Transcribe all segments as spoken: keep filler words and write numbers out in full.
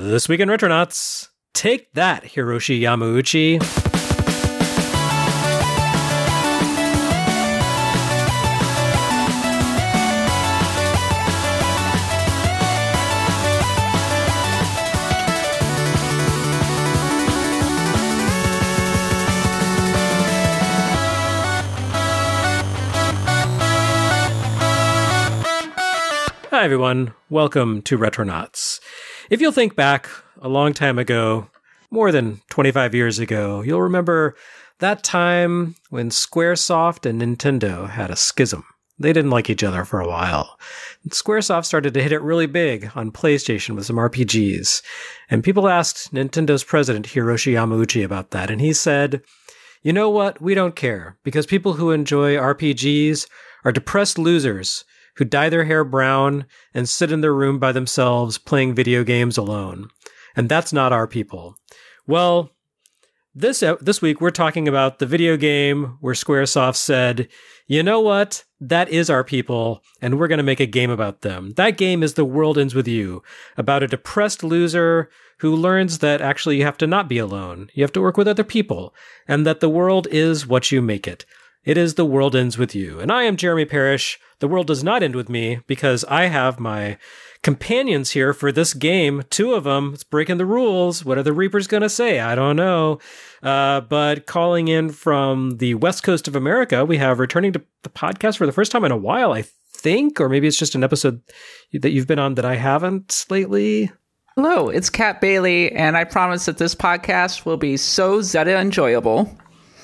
This week in Retronauts, take that, Hiroshi Yamauchi. Hi everyone, welcome to Retronauts. If you'll think back a long time ago, more than twenty-five years ago, you'll remember that time when Squaresoft and Nintendo had a schism. They didn't like each other for a while. And Squaresoft started to hit it really big on PlayStation with some R P Gs. And people asked Nintendo's president, Hiroshi Yamauchi, about that. And he said, you know what? We don't care, because people who enjoy R P Gs are depressed losers who dye their hair brown and sit in their room by themselves playing video games alone. And that's not our people. Well, this this week we're talking about the video game where Squaresoft said, you know what? That is our people, and we're going to make a game about them. That game is The World Ends With You, about a depressed loser who learns that actually you have to not be alone. You have to work with other people, and that the world is what you make it. It is The World Ends With You. And I am Jeremy Parrish. The world does not end with me because I have my companions here for this game. Two of them. It's breaking the rules. What are the Reapers going to say? I don't know. Uh, but calling in from the West Coast of America, we have returning to the podcast for the first time in a while, I think. Or maybe it's just an episode that you've been on that I haven't lately. Hello, it's Kat Bailey, and I promise that this podcast will be so Zeta enjoyable.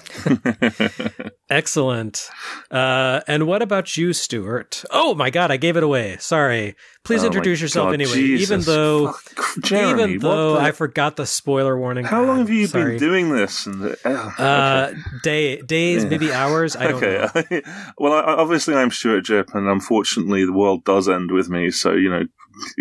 Excellent. Uh, and what about you, Stuart? Oh my God, I gave it away. Sorry. Please oh introduce yourself God, anyway. Jesus. Even though, Fuck, Jeremy, even though the... I forgot the spoiler warning. How long have you Sorry. been doing this? And the... oh, uh, okay. day, days, yeah. maybe hours. I don't okay. know. Well, I, obviously I'm Stuart Jipp, and unfortunately the world does end with me. So you know,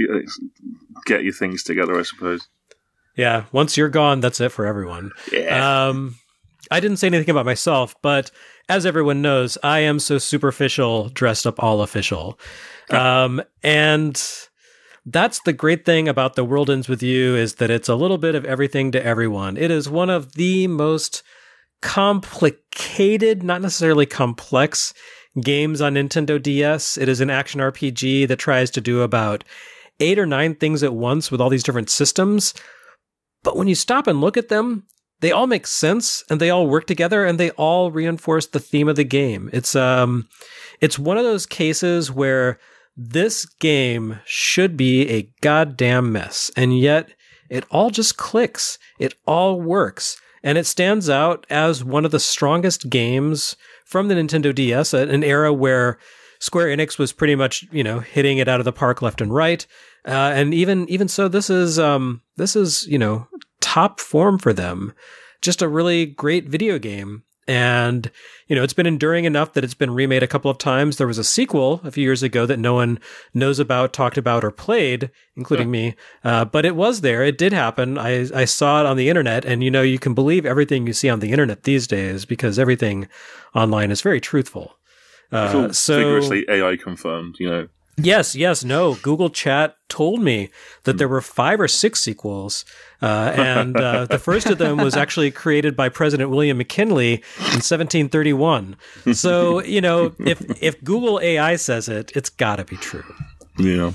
get your things together, I suppose. Yeah. Once you're gone, that's it for everyone. Yeah. Um, I didn't say anything about myself, but as everyone knows, I am so superficial, dressed up all official. Um, and that's the great thing about The World Ends With You, is that it's a little bit of everything to everyone. It is one of the most complicated, not necessarily complex, games on Nintendo D S. It is an action R P G that tries to do about eight or nine things at once with all these different systems. But when you stop and look at them, they all make sense, and they all work together, and they all reinforce the theme of the game. It's um, it's one of those cases where this game should be a goddamn mess, and yet it all just clicks. It all works, and it stands out as one of the strongest games from the Nintendo D S, an era where Square Enix was pretty much, you know, hitting it out of the park left and right. Uh, and even even so, this is um, this is you know. top form for them. Just a really great video game. And, you know, it's been enduring enough that it's been remade a couple of times. There was a sequel a few years ago that no one knows about, talked about, or played, including yeah. me. Uh, but it was there. It did happen. I, I saw it on the internet. And, you know, you can believe everything you see on the internet these days because everything online is very truthful. Uh, it's all so vigorously A I confirmed, you know. Yes, yes, no. Google Chat told me that there were five or six sequels, uh, and uh, the first of them was actually created by President William McKinley in seventeen thirty-one. So, you know, if if Google A I says it, it's got to be true. Yeah.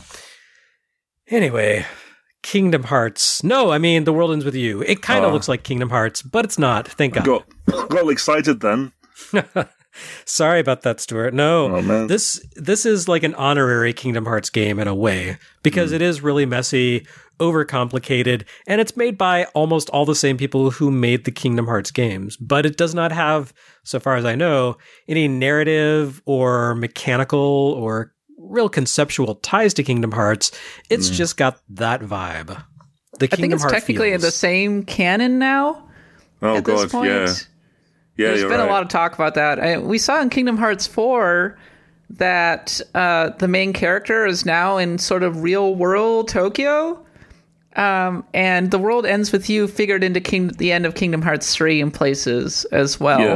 Anyway, Kingdom Hearts. No, I mean, The World Ends With You. It kind of uh, looks like Kingdom Hearts, but it's not. Thank God. Got, got all excited then. Sorry about that, Stuart. No, oh, man. this this is like an honorary Kingdom Hearts game in a way, because mm. it is really messy, overcomplicated, and it's made by almost all the same people who made the Kingdom Hearts games. But it does not have, so far as I know, any narrative or mechanical or real conceptual ties to Kingdom Hearts. It's mm. just got that vibe. The Kingdom I think it's Heart technically feels. in the same canon now. Oh, at God, this point. yeah. Yeah, There's you're been right. a lot of talk about that. I, we saw in Kingdom Hearts four that uh, the main character is now in sort of real world Tokyo. Um, and The World Ends With You figured into King- the end of Kingdom Hearts three in places as well. Yeah.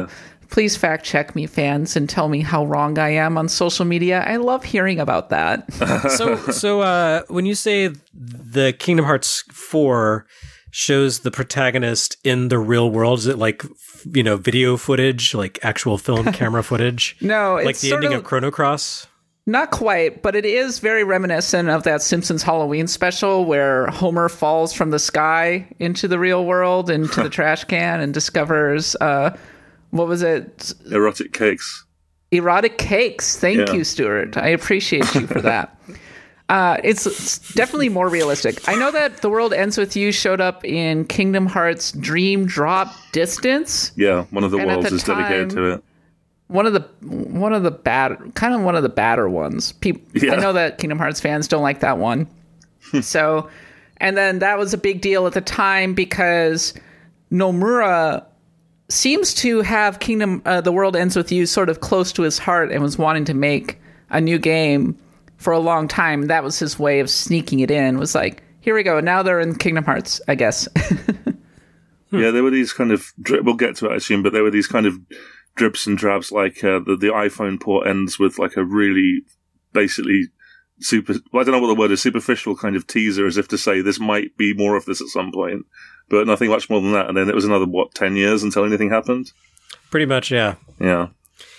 Please fact check me, fans, and tell me how wrong I am on social media. I love hearing about that. so, so uh, when you say the Kingdom Hearts four shows the protagonist in the real world, is it like, you know, video footage, like actual film camera footage? No, it's like the sort ending of, of Chrono Cross? Not quite, but it is very reminiscent of that Simpsons Halloween special where Homer falls from the sky into the real world, into the trash can, and discovers... Uh, What was it? Erotic cakes. Erotic cakes. Thank Yeah. you, Stuart. I appreciate you for that. uh, it's, it's definitely more realistic. I know that The World Ends With You showed up in Kingdom Hearts Dream Drop Distance. Yeah, one of the And at worlds the is dedicated time- to it. One of the one of the bad, kind of one of the badder ones. People, Yeah. I know that Kingdom Hearts fans don't like that one. So, and then that was a big deal at the time because Nomura seems to have Kingdom, uh, The World Ends With You sort of close to his heart and was wanting to make a new game for a long time. That was his way of sneaking it in. Was like, here we go. Now they're in Kingdom Hearts, I guess. Yeah, there were these kind of, dri- we'll get to it, I assume, but there were these kind of drips and drabs, like uh, the, the iPhone port ends with like a really, basically, super, well, I don't know what the word is, superficial kind of teaser, as if to say this might be more of this at some point, but nothing much more than that. And then it was another, what, ten years until anything happened? Pretty much, yeah. Yeah.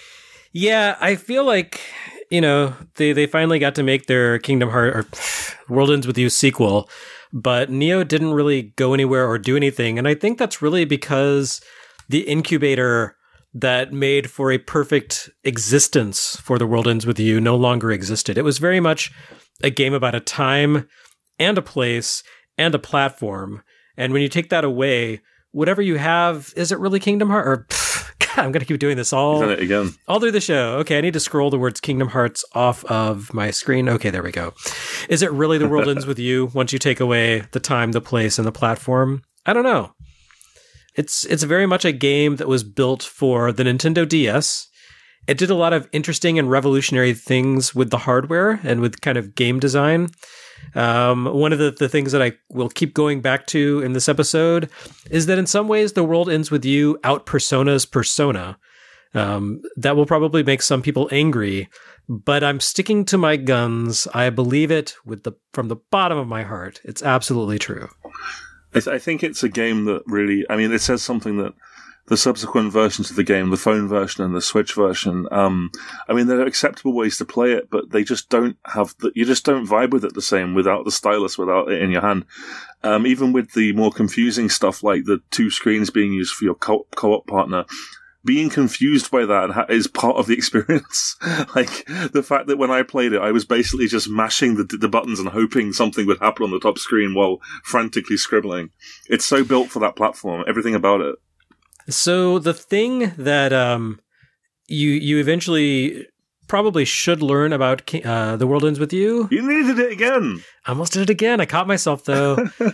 Yeah, I feel like, you know, they, they finally got to make their Kingdom Hearts, or pff, World Ends With You sequel, but Neo didn't really go anywhere or do anything. And I think that's really because the incubator that made for a perfect existence for The World Ends With You no longer existed. It was very much a game about a time and a place and a platform. And when you take that away, whatever you have, is it really Kingdom Hearts? Or, pff, God, I'm going to keep doing this all, Done it again. all through the show. Okay, I need to scroll the words Kingdom Hearts off of my screen. Okay, there we go. Is it really The World Ends With You once you take away the time, the place, and the platform? I don't know. It's it's very much a game that was built for the Nintendo D S. It did a lot of interesting and revolutionary things with the hardware and with kind of game design. Um, one of the, the things that I will keep going back to in this episode is that in some ways The World Ends With You out-personas Persona. Um, that will probably make some people angry, but I'm sticking to my guns. I believe it with the from the bottom of my heart. It's absolutely true. I, th- I think it's a game that really, I mean, it says something that the subsequent versions of the game, the phone version and the Switch version, um, I mean, there are acceptable ways to play it, but they just don't have the, you just don't vibe with it the same without the stylus, without it in your hand. Um, even with the more confusing stuff like the two screens being used for your co- co-op partner, being confused by that is part of the experience. Like, the fact that when I played it, I was basically just mashing the, the buttons and hoping something would happen on the top screen while frantically scribbling. It's so built for that platform, everything about it. So the thing that um, you you eventually probably should learn about Ki- uh, The World Ends With You. You needed it again! I almost did it again. I caught myself, though.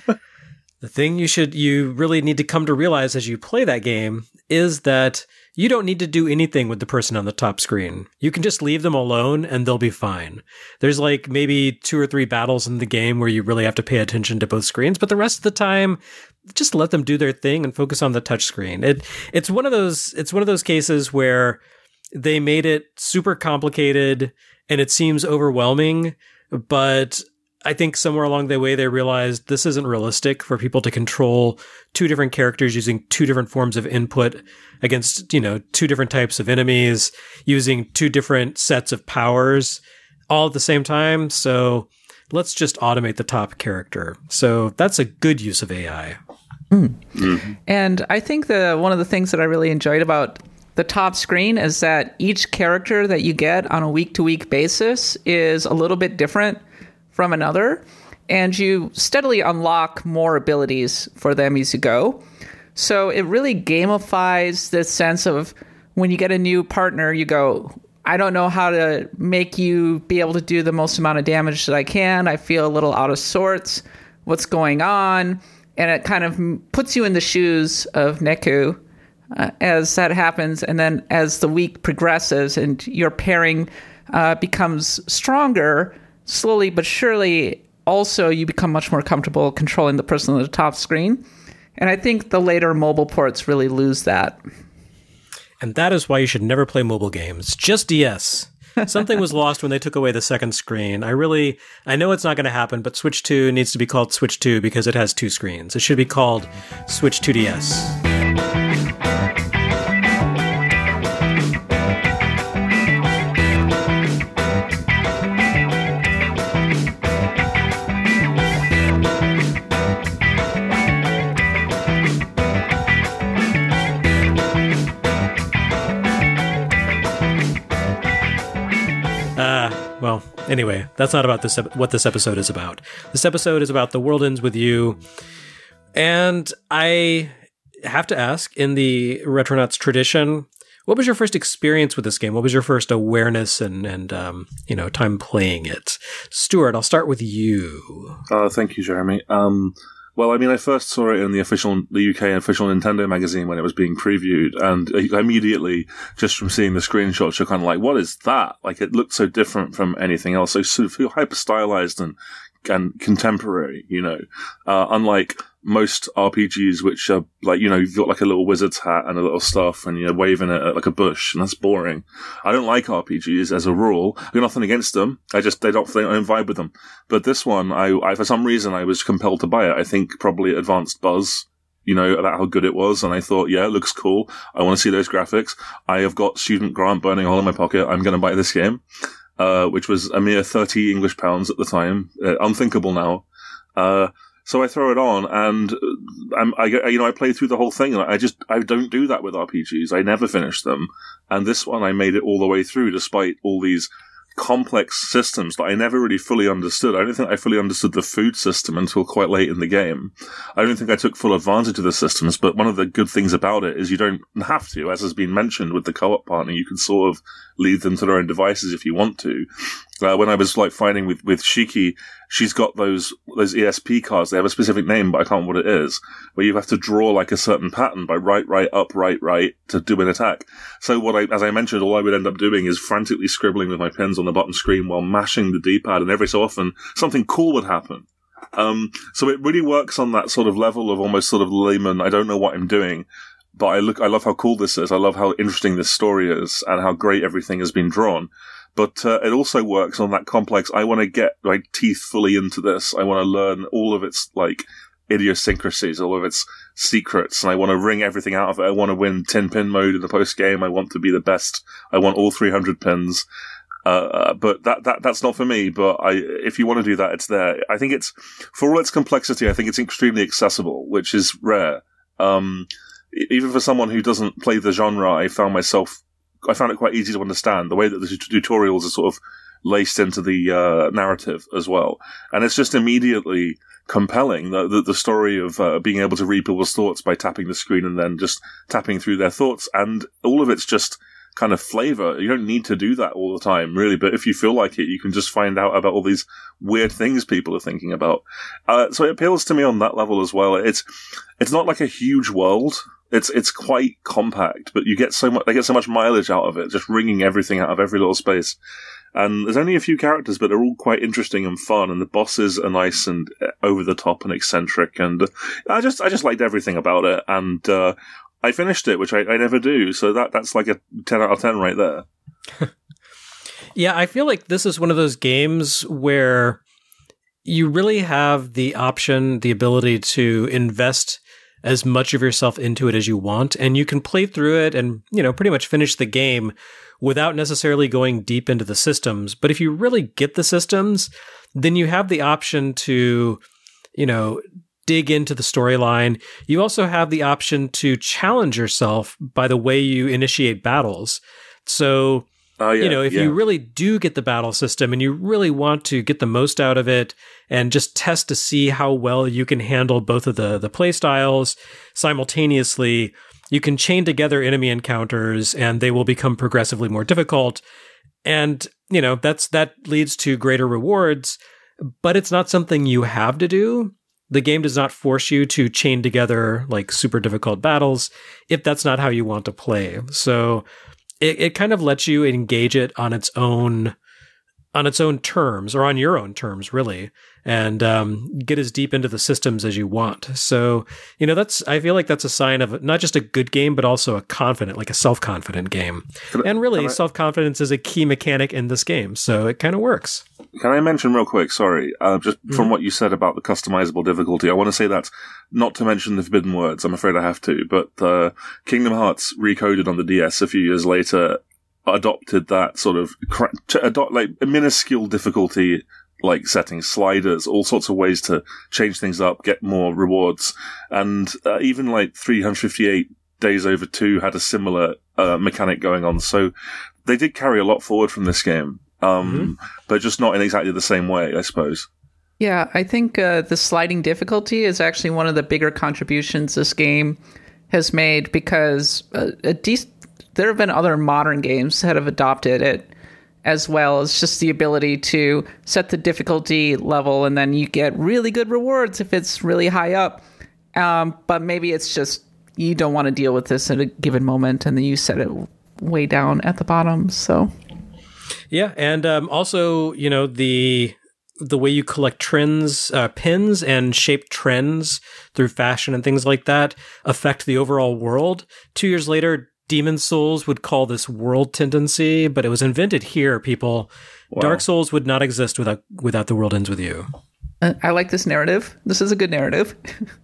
The thing you should you really need to come to realize as you play that game is that you don't need to do anything with the person on the top screen. You can just leave them alone and they'll be fine. There's like maybe two or three battles in the game where you really have to pay attention to both screens, but the rest of the time, just let them do their thing and focus on the touch screen. It it's one of those it's one of those cases where they made it super complicated and it seems overwhelming, but I think somewhere along the way they realized this isn't realistic for people to control two different characters using two different forms of input against, you know, two different types of enemies, using two different sets of powers all at the same time. So let's just automate the top character. So that's a good use of A I. Mm. Mm-hmm. And I think the one of the things that I really enjoyed about the top screen is that each character that you get on a week-to-week basis is a little bit different from another, and you steadily unlock more abilities for them as you go. So it really gamifies this sense of when you get a new partner, you go, I don't know how to make you be able to do the most amount of damage that I can. I feel a little out of sorts. What's going on? And it kind of puts you in the shoes of Neku uh, as that happens. And then as the week progresses and your pairing uh, becomes stronger, slowly but surely, also you become much more comfortable controlling the person on the top screen. And I think the later mobile ports really lose that. And that is why you should never play mobile games. Just D S. Something was lost when they took away the second screen. I really, I know it's not going to happen, but Switch two needs to be called Switch two because it has two screens. It should be called Switch two D S. Well, anyway, that's not about this what this episode is about. This episode is about The World Ends With You. And I have to ask, in the Retronauts tradition, what was your first experience with this game? What was your first awareness and, and um, you know, time playing it? Stuart, I'll start with you. Uh, thank you, Jeremy. Um, well, I mean, I first saw it in the official, the U K official Nintendo magazine when it was being previewed, and immediately, just from seeing the screenshots, you're kind of like, what is that? Like, it looked so different from anything else, so sort of hyper-stylized and, and contemporary, you know, uh, unlike most R P Gs, which are like, you know, you've got like a little wizard's hat and a little staff and you're waving it at like a bush, and that's boring. I don't like R P Gs as a rule. I've got nothing against them. I just, they don't, they don't vibe with them. But this one, I, I, for some reason, I was compelled to buy it. I think probably advanced buzz, you know, about how good it was. And I thought, yeah, it looks cool. I want to see those graphics. I have got student grant burning a hole in my pocket. I'm going to buy this game, uh, which was a mere thirty English pounds at the time. Uh, unthinkable now. Uh, So I throw it on, and I'm, I, you know, I play through the whole thing, and I just, I don't do that with R P Gs. I never finish them. And this one, I made it all the way through, despite all these complex systems that I never really fully understood. I don't think I fully understood the food system until quite late in the game. I don't think I took full advantage of the systems, but one of the good things about it is you don't have to, as has been mentioned with the co-op partner. You can sort of lead them to their own devices if you want to. Uh, when I was like fighting with, with Shiki, she's got those, those E S P cards. They have a specific name, but I can't remember what it is, where you have to draw like a certain pattern by right, right, up, right, right to do an attack. So what I, as I mentioned, all I would end up doing is frantically scribbling with my pens on the button screen while mashing the D-pad, and every so often something cool would happen. Um, so it really works on that sort of level of almost sort of layman, I don't know what I'm doing, but I look, I love how cool this is. I love how interesting this story is and how great everything has been drawn. But uh, it also works on that complex, I want to get my teeth fully into this. I want to learn all of its, like, idiosyncrasies, all of its secrets, and I want to wring everything out of it. I want to win ten pin mode in the post-game. I want to be the best. I want all three hundred pins. Uh, but that, that, that's not for me. But I, if you want to do that, it's there. I think it's, for all its complexity, I think it's extremely accessible, which is rare. Um, even for someone who doesn't play the genre, I found myself I found it quite easy to understand the way that the tutorials are sort of laced into the uh, narrative as well. And it's just immediately compelling, the, the, the story of uh, being able to read people's thoughts by tapping the screen and then just tapping through their thoughts. And all of it's just kind of flavor. You don't need to do that all the time, really. But if you feel like it, you can just find out about all these weird things people are thinking about. Uh, so it appeals to me on that level as well. It's, it's not like a huge world. It's it's quite compact, but you get so much. They get so much mileage out of it, just wringing everything out of every little space. And there's only a few characters, but they're all quite interesting and fun. And the bosses are nice and over the top and eccentric. And I just I just liked everything about it. And uh, I finished it, which I, I never do. So that that's like a ten out of ten right there. Yeah, I feel like this is one of those games where you really have the option, the ability to invest as much of yourself into it as you want, and you can play through it and, you know, pretty much finish the game without necessarily going deep into the systems. But if you really get the systems, then you have the option to, you know, dig into the storyline. You also have the option to challenge yourself by the way you initiate battles. So, Oh, yeah, you know, if yeah. you really do get the battle system and you really want to get the most out of it and just test to see how well you can handle both of the, the play styles simultaneously, you can chain together enemy encounters and they will become progressively more difficult. And, you know, that's that leads to greater rewards, but it's not something you have to do. The game does not force you to chain together like super difficult battles if that's not how you want to play. So It, it kind of lets you engage it on its own, on its own terms, or on your own terms, really. and um, get as deep into the systems as you want. So, you know, that's, I feel like that's a sign of not just a good game, but also a confident, like a self-confident game. Can and really, I, self-confidence is a key mechanic in this game. So it kind of works. Can I mention real quick, sorry, uh, just mm-hmm. from what you said about the customizable difficulty, I want to say that, not to mention the forbidden words, I'm afraid I have to, but uh, Kingdom Hearts Recoded on the D S a few years later adopted that sort of, to adopt like a minuscule difficulty, like settings, sliders, all sorts of ways to change things up, get more rewards. And uh, even like three hundred fifty-eight Days Over two had a similar uh, mechanic going on. So they did carry a lot forward from this game, um, mm-hmm. but just not in exactly the same way, I suppose. Yeah, I think uh, the sliding difficulty is actually one of the bigger contributions this game has made, because uh, a dec- there have been other modern games that have adopted it as well. As just the ability to set the difficulty level, and then you get really good rewards if it's really high up. Um, but maybe it's just you don't want to deal with this at a given moment, and then you set it way down at the bottom. So, yeah, and um, also, you know, the the way you collect trends, uh, pins and shape trends through fashion and things like that affect the overall world. Two years later, Demon's Souls would call this world tendency, but it was invented here, people. Wow. Dark Souls would not exist without without The World Ends With You. Uh, I like this narrative. This is a good narrative.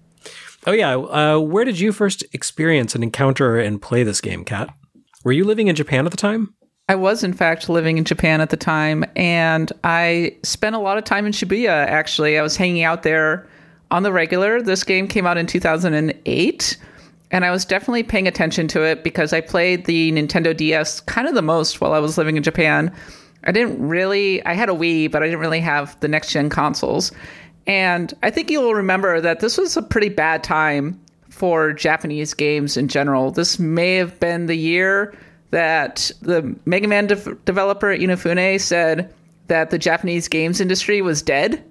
Oh, yeah. Uh, where did you first experience and encounter and play this game, Kat? Were you living in Japan at the time? I was, in fact, living in Japan at the time, and I spent a lot of time in Shibuya, actually. I was hanging out there on the regular. This game came out in two thousand eight, and I was definitely paying attention to it because I played the Nintendo D S kind of the most while I was living in Japan. I didn't really... I had a Wii, but I didn't really have the next-gen consoles. And I think you'll remember that this was a pretty bad time for Japanese games in general. This may have been the year that the Mega Man de- developer Inafune said that the Japanese games industry was dead.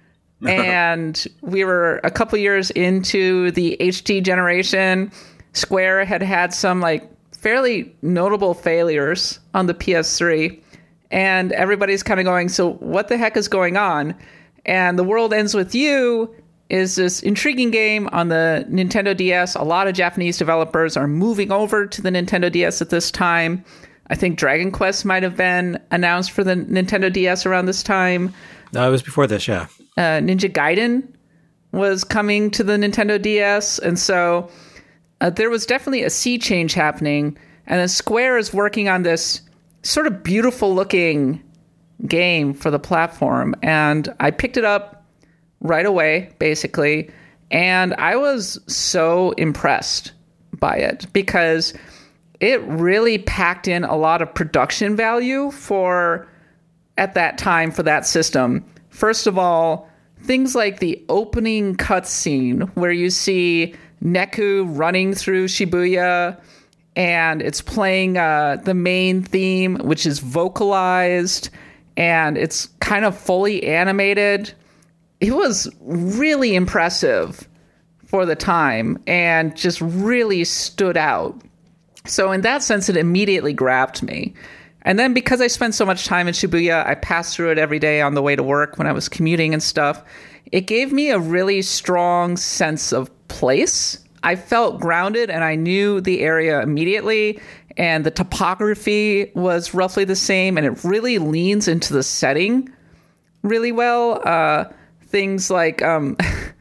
And we were a couple years into the H D generation. Square had had some like fairly notable failures on the P S three. And everybody's kind of going, so what the heck is going on? And The World Ends With You is this intriguing game on the Nintendo D S. A lot of Japanese developers are moving over to the Nintendo D S at this time. I think Dragon Quest might have been announced for the Nintendo D S around this time. No, it was before this, yeah. Uh, Ninja Gaiden was coming to the Nintendo D S. And so uh, there was definitely a sea change happening. And then Square is working on this sort of beautiful looking game for the platform. And I picked it up right away, basically. And I was so impressed by it because it really packed in a lot of production value for, at that time, for that system. First of all, things like the opening cutscene where you see Neku running through Shibuya and it's playing uh, the main theme, which is vocalized, and it's kind of fully animated. It was really impressive for the time and just really stood out. So in that sense, it immediately grabbed me. And then because I spent so much time in Shibuya, I passed through it every day on the way to work when I was commuting and stuff. It gave me a really strong sense of place. I felt grounded and I knew the area immediately, and the topography was roughly the same, and it really leans into the setting really well. Uh, things like, um,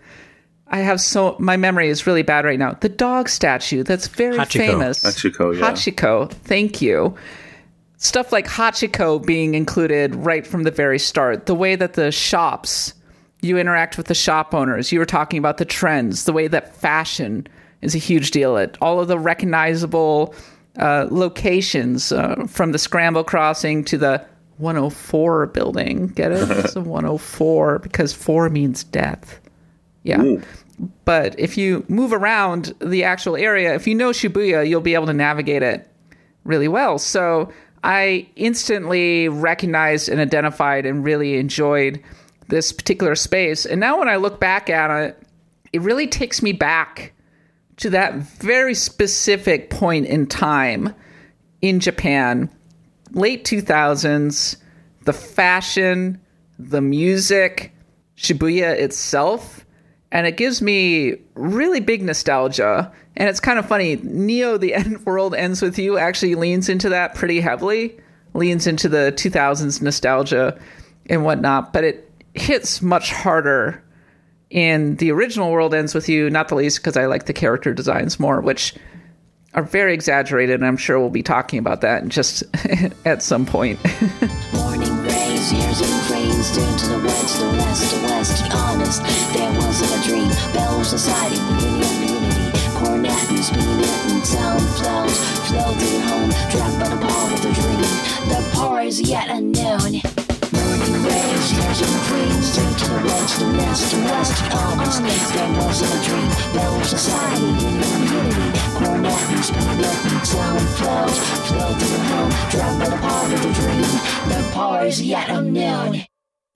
I have so, my memory is really bad right now. The dog statue, that's very Hachiko. famous. Hachiko, yeah. Hachiko, thank you. Stuff like Hachiko being included right from the very start. The way that the shops, you interact with the shop owners. You were talking about the trends, the way that fashion is a huge deal. It, all of the recognizable uh, locations, uh, from the Scramble Crossing to the one oh four building. Get it? It's a one oh four because four means death. Yeah. Ooh. But if you move around the actual area, if you know Shibuya, you'll be able to navigate it really well. So I instantly recognized and identified and really enjoyed this particular space. And now when I look back at it, it really takes me back to that very specific point in time in Japan, late two thousands, the fashion, the music, Shibuya itself, and it gives me really big nostalgia. And it's kind of funny. Neo: The End World Ends With You actually leans into that pretty heavily, leans into the two thousands nostalgia and whatnot, but it hits much harder in the original World Ends With You, not the least because I like the character designs more, which are very exaggerated, and I'm sure we'll be talking about that just at some point. Morning rays, years and cranes, due to the west, the west, the west. Honest, there wasn't a dream. Bell Society, the union, unity. Cornet and speed and sound flows, flow through home, trapped by the power of the dream. The power is yet unknown. Morning rays, years and cranes, due to the west, the west, the west. Honest, there wasn't a dream. Bell Society, union, unity. Cornet and speed and sound flows, flow through home, trapped by the power of the dream. The power is yet unknown.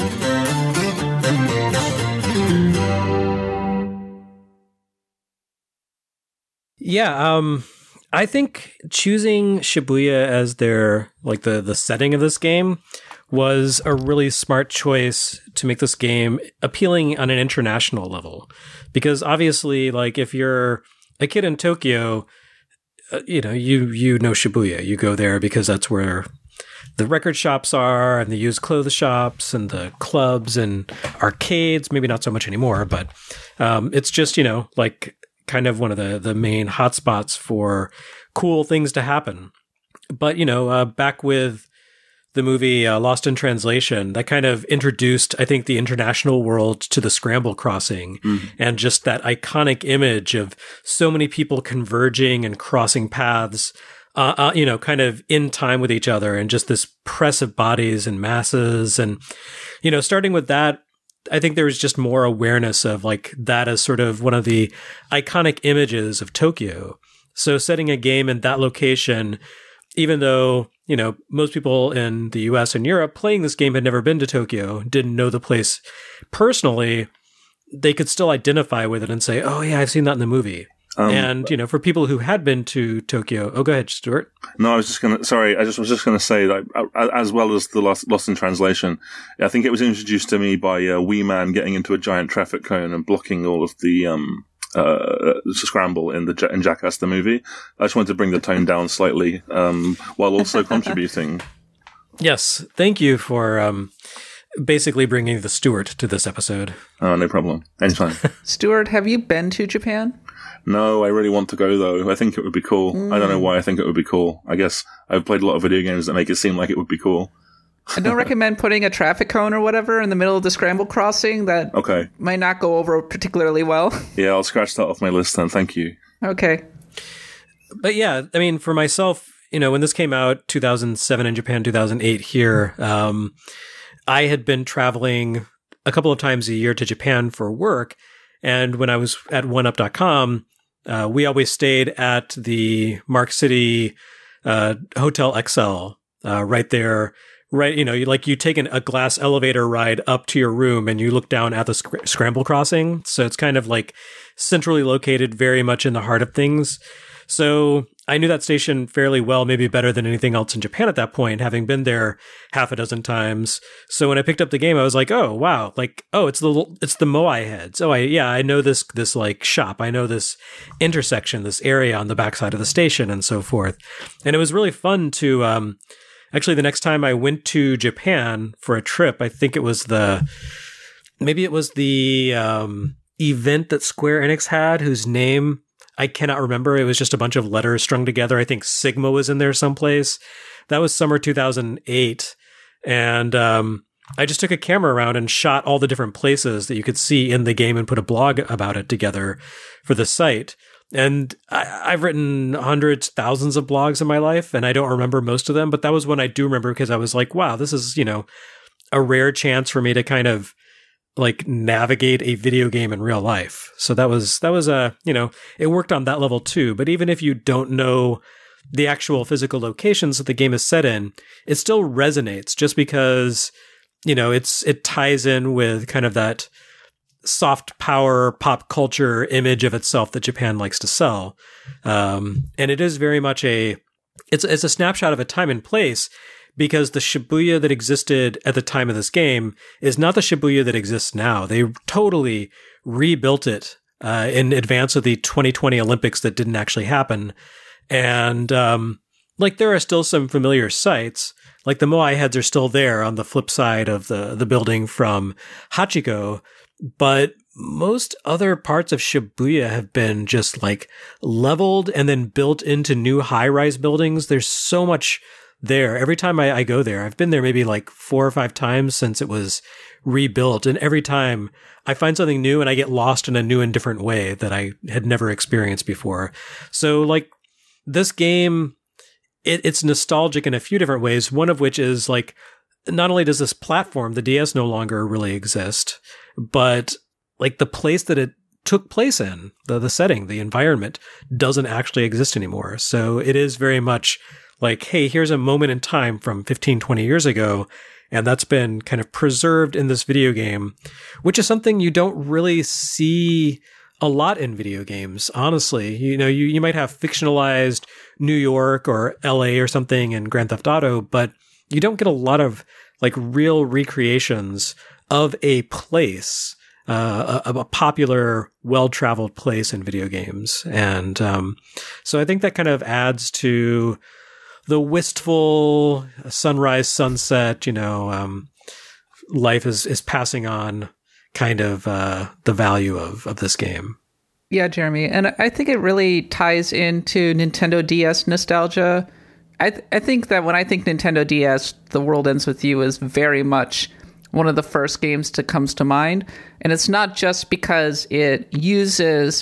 Yeah, um, I think choosing Shibuya as their, like, the, the setting of this game was a really smart choice to make this game appealing on an international level. Because obviously, like, if you're a kid in Tokyo, uh, you know, you, you know Shibuya. You go there because that's where the record shops are and the used clothes shops and the clubs and arcades. Maybe not so much anymore, but um, it's just, you know, like, kind of one of the, the main hotspots for cool things to happen. But, you know, uh, back with the movie uh, Lost in Translation, that kind of introduced, I think, the international world to the Scramble Crossing, mm. and just that iconic image of so many people converging and crossing paths, uh, uh, you know, kind of in time with each other, and just this press of bodies and masses. And, you know, starting with that, I think there was just more awareness of like that as sort of one of the iconic images of Tokyo. So setting a game in that location, even though, you know, most people in the U S and Europe playing this game had never been to Tokyo, didn't know the place personally, they could still identify with it and say, oh yeah, I've seen that in the movie. Um, and, you know, for people who had been to Tokyo, oh, go ahead, Stuart. No, I was just going to, sorry, I just was just going to say that as well as the Lost, Lost in Translation, I think it was introduced to me by a wee man getting into a giant traffic cone and blocking all of the, um, uh, scramble in the, in Jackass the movie. I just wanted to bring the tone down slightly, um, while also contributing. Yes. Thank you for, um, basically bringing the Stuart to this episode. Oh, no problem. Anytime. Stuart, have you been to Japan? No, I really want to go, though. I think it would be cool. Mm. I don't know why I think it would be cool. I guess I've played a lot of video games that make it seem like it would be cool. I don't recommend putting a traffic cone or whatever in the middle of the scramble crossing. That okay. might not go over particularly well. Yeah, I'll scratch that off my list then. Thank you. Okay. But yeah, I mean, for myself, you know, when this came out, two thousand seven in Japan, two thousand eight here, um, I had been traveling a couple of times a year to Japan for work. And when I was at one up dot com, uh, we always stayed at the Mark City uh, Hotel X L, uh, right there. Right, you know, you like you take an, a glass elevator ride up to your room and you look down at the sc- Scramble Crossing. So it's kind of like centrally located, very much in the heart of things. So I knew that station fairly well, maybe better than anything else in Japan at that point, having been there half a dozen times. So when I picked up the game, I was like, oh, wow, like, oh, it's the it's the Moai heads. Oh, I yeah, I know this this like shop. I know this intersection, this area on the backside of the station and so forth. And it was really fun to um actually, the next time I went to Japan for a trip, I think it was the, maybe it was the um, event that Square Enix had, whose name I cannot remember. It was just a bunch of letters strung together. I think Sigma was in there someplace. That was summer two thousand eight. And um, I just took a camera around and shot all the different places that you could see in the game and put a blog about it together for the site. And I, I've written hundreds, thousands of blogs in my life, and I don't remember most of them, but that was one I do remember because I was like, wow, this is, you know, a rare chance for me to kind of like navigate a video game in real life. So that was, that was a, you know, it worked on that level too. But even if you don't know the actual physical locations that the game is set in, it still resonates just because, you know, it's, it ties in with kind of that soft power pop culture image of itself that Japan likes to sell. Um, and it is very much a, it's, it's a snapshot of a time and place because the Shibuya that existed at the time of this game is not the Shibuya that exists now. They totally rebuilt it uh, in advance of the twenty twenty Olympics that didn't actually happen. And um, like there are still some familiar sites, like the Moai heads are still there on the flip side of the, the building from Hachiko, but most other parts of Shibuya have been just like leveled and then built into new high-rise buildings. There's so much there. Every time I, I go there, I've been there maybe like four or five times since it was rebuilt. And every time I find something new and I get lost in a new and different way that I had never experienced before. So like this game, it, it's nostalgic in a few different ways. One of which is like, not only does this platform, the D S no longer really exist, but like the place that it took place in, the, the setting, the environment doesn't actually exist anymore. So it is very much like, hey, here's a moment in time from fifteen, twenty years ago. And that's been kind of preserved in this video game, which is something you don't really see a lot in video games. Honestly, you know, you, you might have fictionalized New York or L A or something in Grand Theft Auto, but you don't get a lot of like real recreations of a place. Uh, a, a popular, well-traveled place in video games. And um, so I think that kind of adds to the wistful sunrise, sunset, you know, um, life is, is passing on kind of uh, the value of, of this game. Yeah, Jeremy. And I think it really ties into Nintendo D S nostalgia. I th- I think that when I think Nintendo D S, The World Ends With You is very much one of the first games that comes to mind. And it's not just because it uses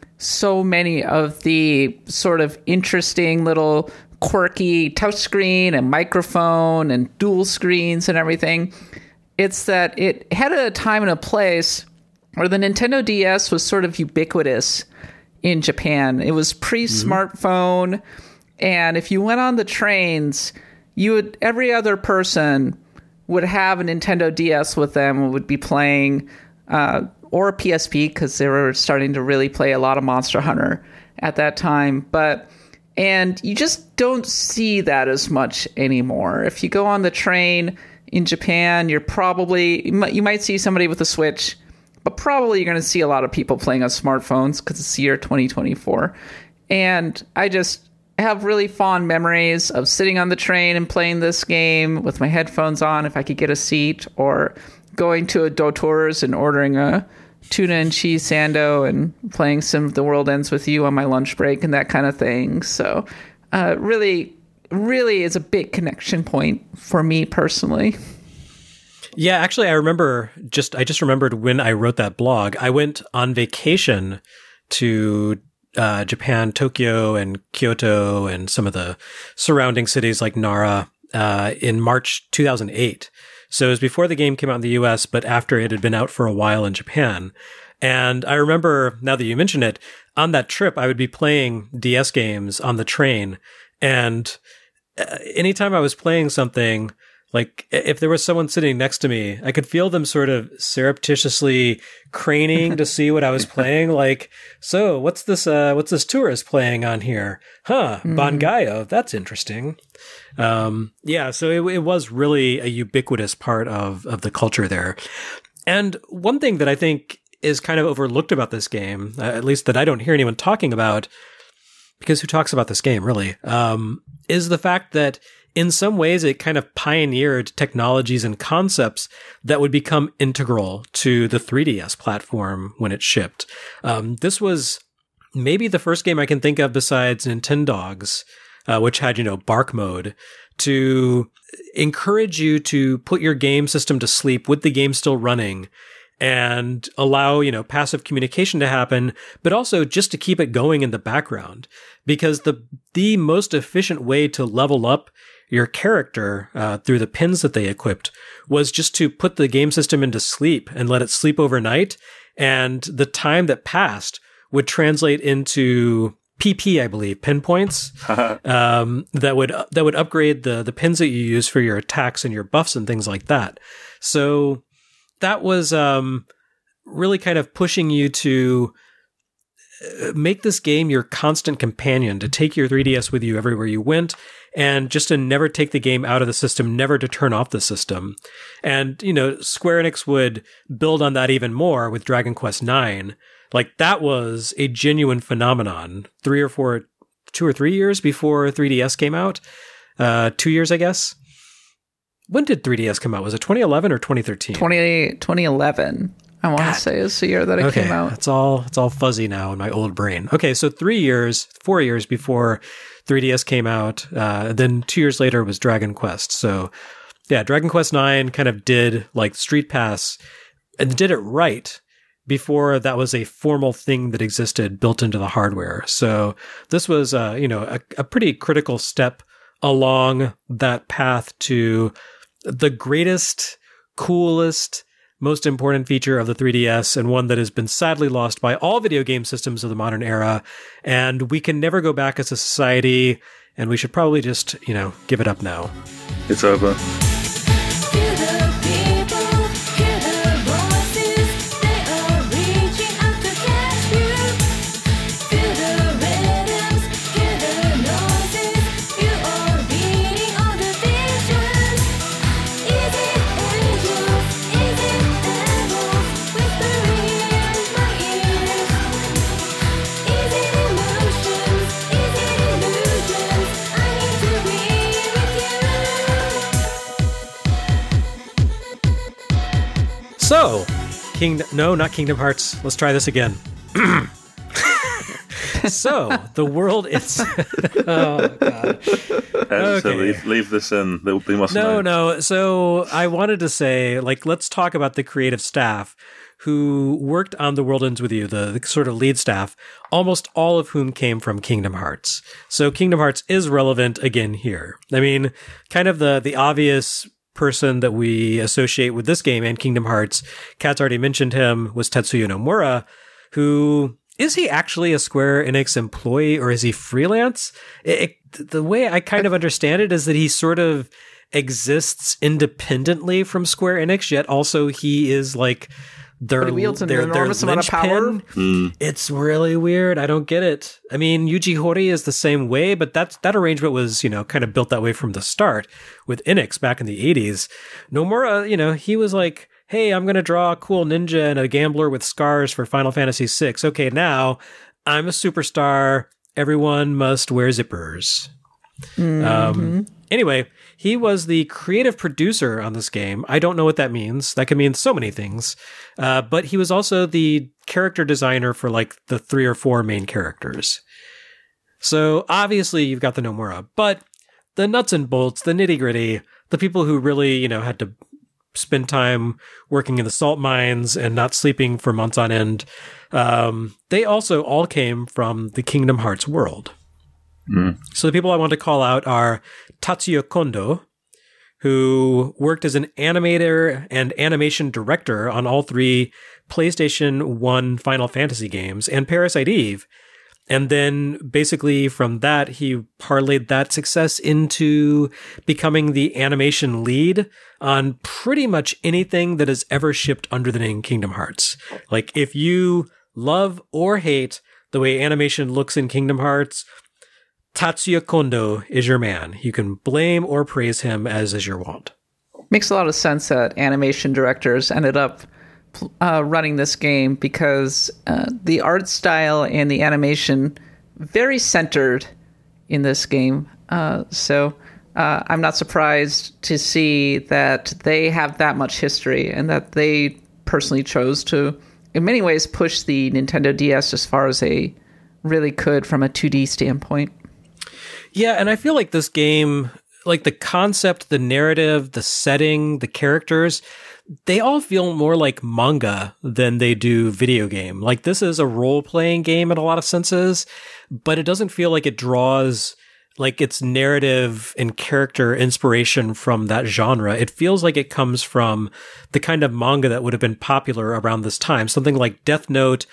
so many of the sort of interesting little quirky touchscreen and microphone and dual screens and everything. It's that it had a time and a place where the Nintendo D S was sort of ubiquitous in Japan. It was pre-smartphone. Mm-hmm. And if you went on the trains, you would, every other person would have a Nintendo D S with them and would be playing, uh, or a P S P, because they were starting to really play a lot of Monster Hunter at that time. But, and you just don't see that as much anymore. If you go on the train in Japan, you're probably, you might, you might see somebody with a Switch, but probably you're going to see a lot of people playing on smartphones because it's the year twenty twenty-four. And I just have really fond memories of sitting on the train and playing this game with my headphones on if I could get a seat, or going to a Dotours and ordering a tuna and cheese sando and playing some The World Ends With You on my lunch break and that kind of thing. So uh, really, really is a big connection point for me personally. Yeah, actually, I remember just, I just remembered when I wrote that blog, I went on vacation to Uh, Japan, Tokyo, and Kyoto, and some of the surrounding cities like Nara uh, in March two thousand eight. So it was before the game came out in the U S, but after it had been out for a while in Japan. And I remember, now that you mention it, on that trip, I would be playing D S games on the train. And uh, anytime I was playing something, like if there was someone sitting next to me, I could feel them sort of surreptitiously craning to see what I was playing. Like, so what's this, uh, what's this tourist playing on here? Huh. Mm. Bangayo. That's interesting. Um, yeah. So it, it was really a ubiquitous part of, of the culture there. And one thing that I think is kind of overlooked about this game, uh, at least that I don't hear anyone talking about, because who talks about this game really, um, is the fact that in some ways, it kind of pioneered technologies and concepts that would become integral to the three D S platform when it shipped. Um, this was maybe the first game I can think of besides Nintendogs, uh, which had, you know, bark mode, to encourage you to put your game system to sleep with the game still running and allow, you know, passive communication to happen, but also just to keep it going in the background. Because the the most efficient way to level up your character uh, through the pins that they equipped was just to put the game system into sleep and let it sleep overnight. And the time that passed would translate into P P, I believe, pin points um, that would that would upgrade the the pins that you use for your attacks and your buffs and things like that. So that was um, really kind of pushing you to make this game your constant companion, to take your three D S with you everywhere you went, and just to never take the game out of the system, never to turn off the system. And, you know, Square Enix would build on that even more with Dragon Quest nine. Like, that was a genuine phenomenon. Three or four, two or three years before three D S came out. Uh, two years, I guess. When did three D S come out? Was it twenty eleven or twenty thirteen? twenty eleven. I want to say is the year that it okay, came out. It's all it's all fuzzy now in my old brain. Okay, so three years, four years before three D S came out. Uh, then two years later was Dragon Quest. So yeah, Dragon Quest nine kind of did like Street Pass and did it right before that was a formal thing that existed built into the hardware. So this was, uh, you know, a, a pretty critical step along that path to the greatest, coolest, most important feature of the three D S, and one that has been sadly lost by all video game systems of the modern era. And we can never go back as a society, and we should probably just, you know, give it up now. It's over. So, King, no, not Kingdom Hearts. Let's try this again. So, the world is... oh, God. Okay. So leave, leave this in. They, they must No, know. no. So, I wanted to say, like, let's talk about the creative staff who worked on The World Ends With You, the, the sort of lead staff, almost all of whom came from Kingdom Hearts. So, Kingdom Hearts is relevant again here. I mean, kind of the the obvious person that we associate with this game and Kingdom Hearts, Kat's already mentioned him, was Tetsuya Nomura, who, is he actually a Square Enix employee or is he freelance? It, it, the way I kind of understand it is that he sort of exists independently from Square Enix, yet also he is like their, but he wields an their, enormous their amount of power. Mm. It's really weird. I don't get it. I mean, Yuji Horii is the same way, but that's, that arrangement was, you know, kind of built that way from the start with Enix back in the eighties. Nomura, you know, he was like, hey, I'm going to draw a cool ninja and a gambler with scars for Final Fantasy six. Okay, now I'm a superstar. Everyone must wear zippers. Mm-hmm. Um, anyway, he was the creative producer on this game. I don't know what that means. That could mean so many things. Uh, but he was also the character designer for like the three or four main characters. So obviously you've got the Nomura, but the nuts and bolts, the nitty gritty, the people who really, you know, had to spend time working in the salt mines and not sleeping for months on end, um, they also all came from the Kingdom Hearts world. Mm. So the people I want to call out are Tatsuya Kondo, who worked as an animator and animation director on all three PlayStation one Final Fantasy games and Parasite Eve. And then basically from that, he parlayed that success into becoming the animation lead on pretty much anything that has ever shipped under the name Kingdom Hearts. Like, if you love or hate the way animation looks in Kingdom Hearts, Tatsuya Kondo is your man. You can blame or praise him as is your want. Makes a lot of sense that animation directors ended up uh, running this game because uh, the art style and the animation very centered in this game. Uh, so uh, I'm not surprised to see that they have that much history and that they personally chose to, in many ways, push the Nintendo D S as far as they really could from a two D standpoint. Yeah, and I feel like this game, like the concept, the narrative, the setting, the characters, they all feel more like manga than they do video game. Like, this is a role-playing game in a lot of senses, but it doesn't feel like it draws like its narrative and character inspiration from that genre. It feels like it comes from the kind of manga that would have been popular around this time. Something like Death Note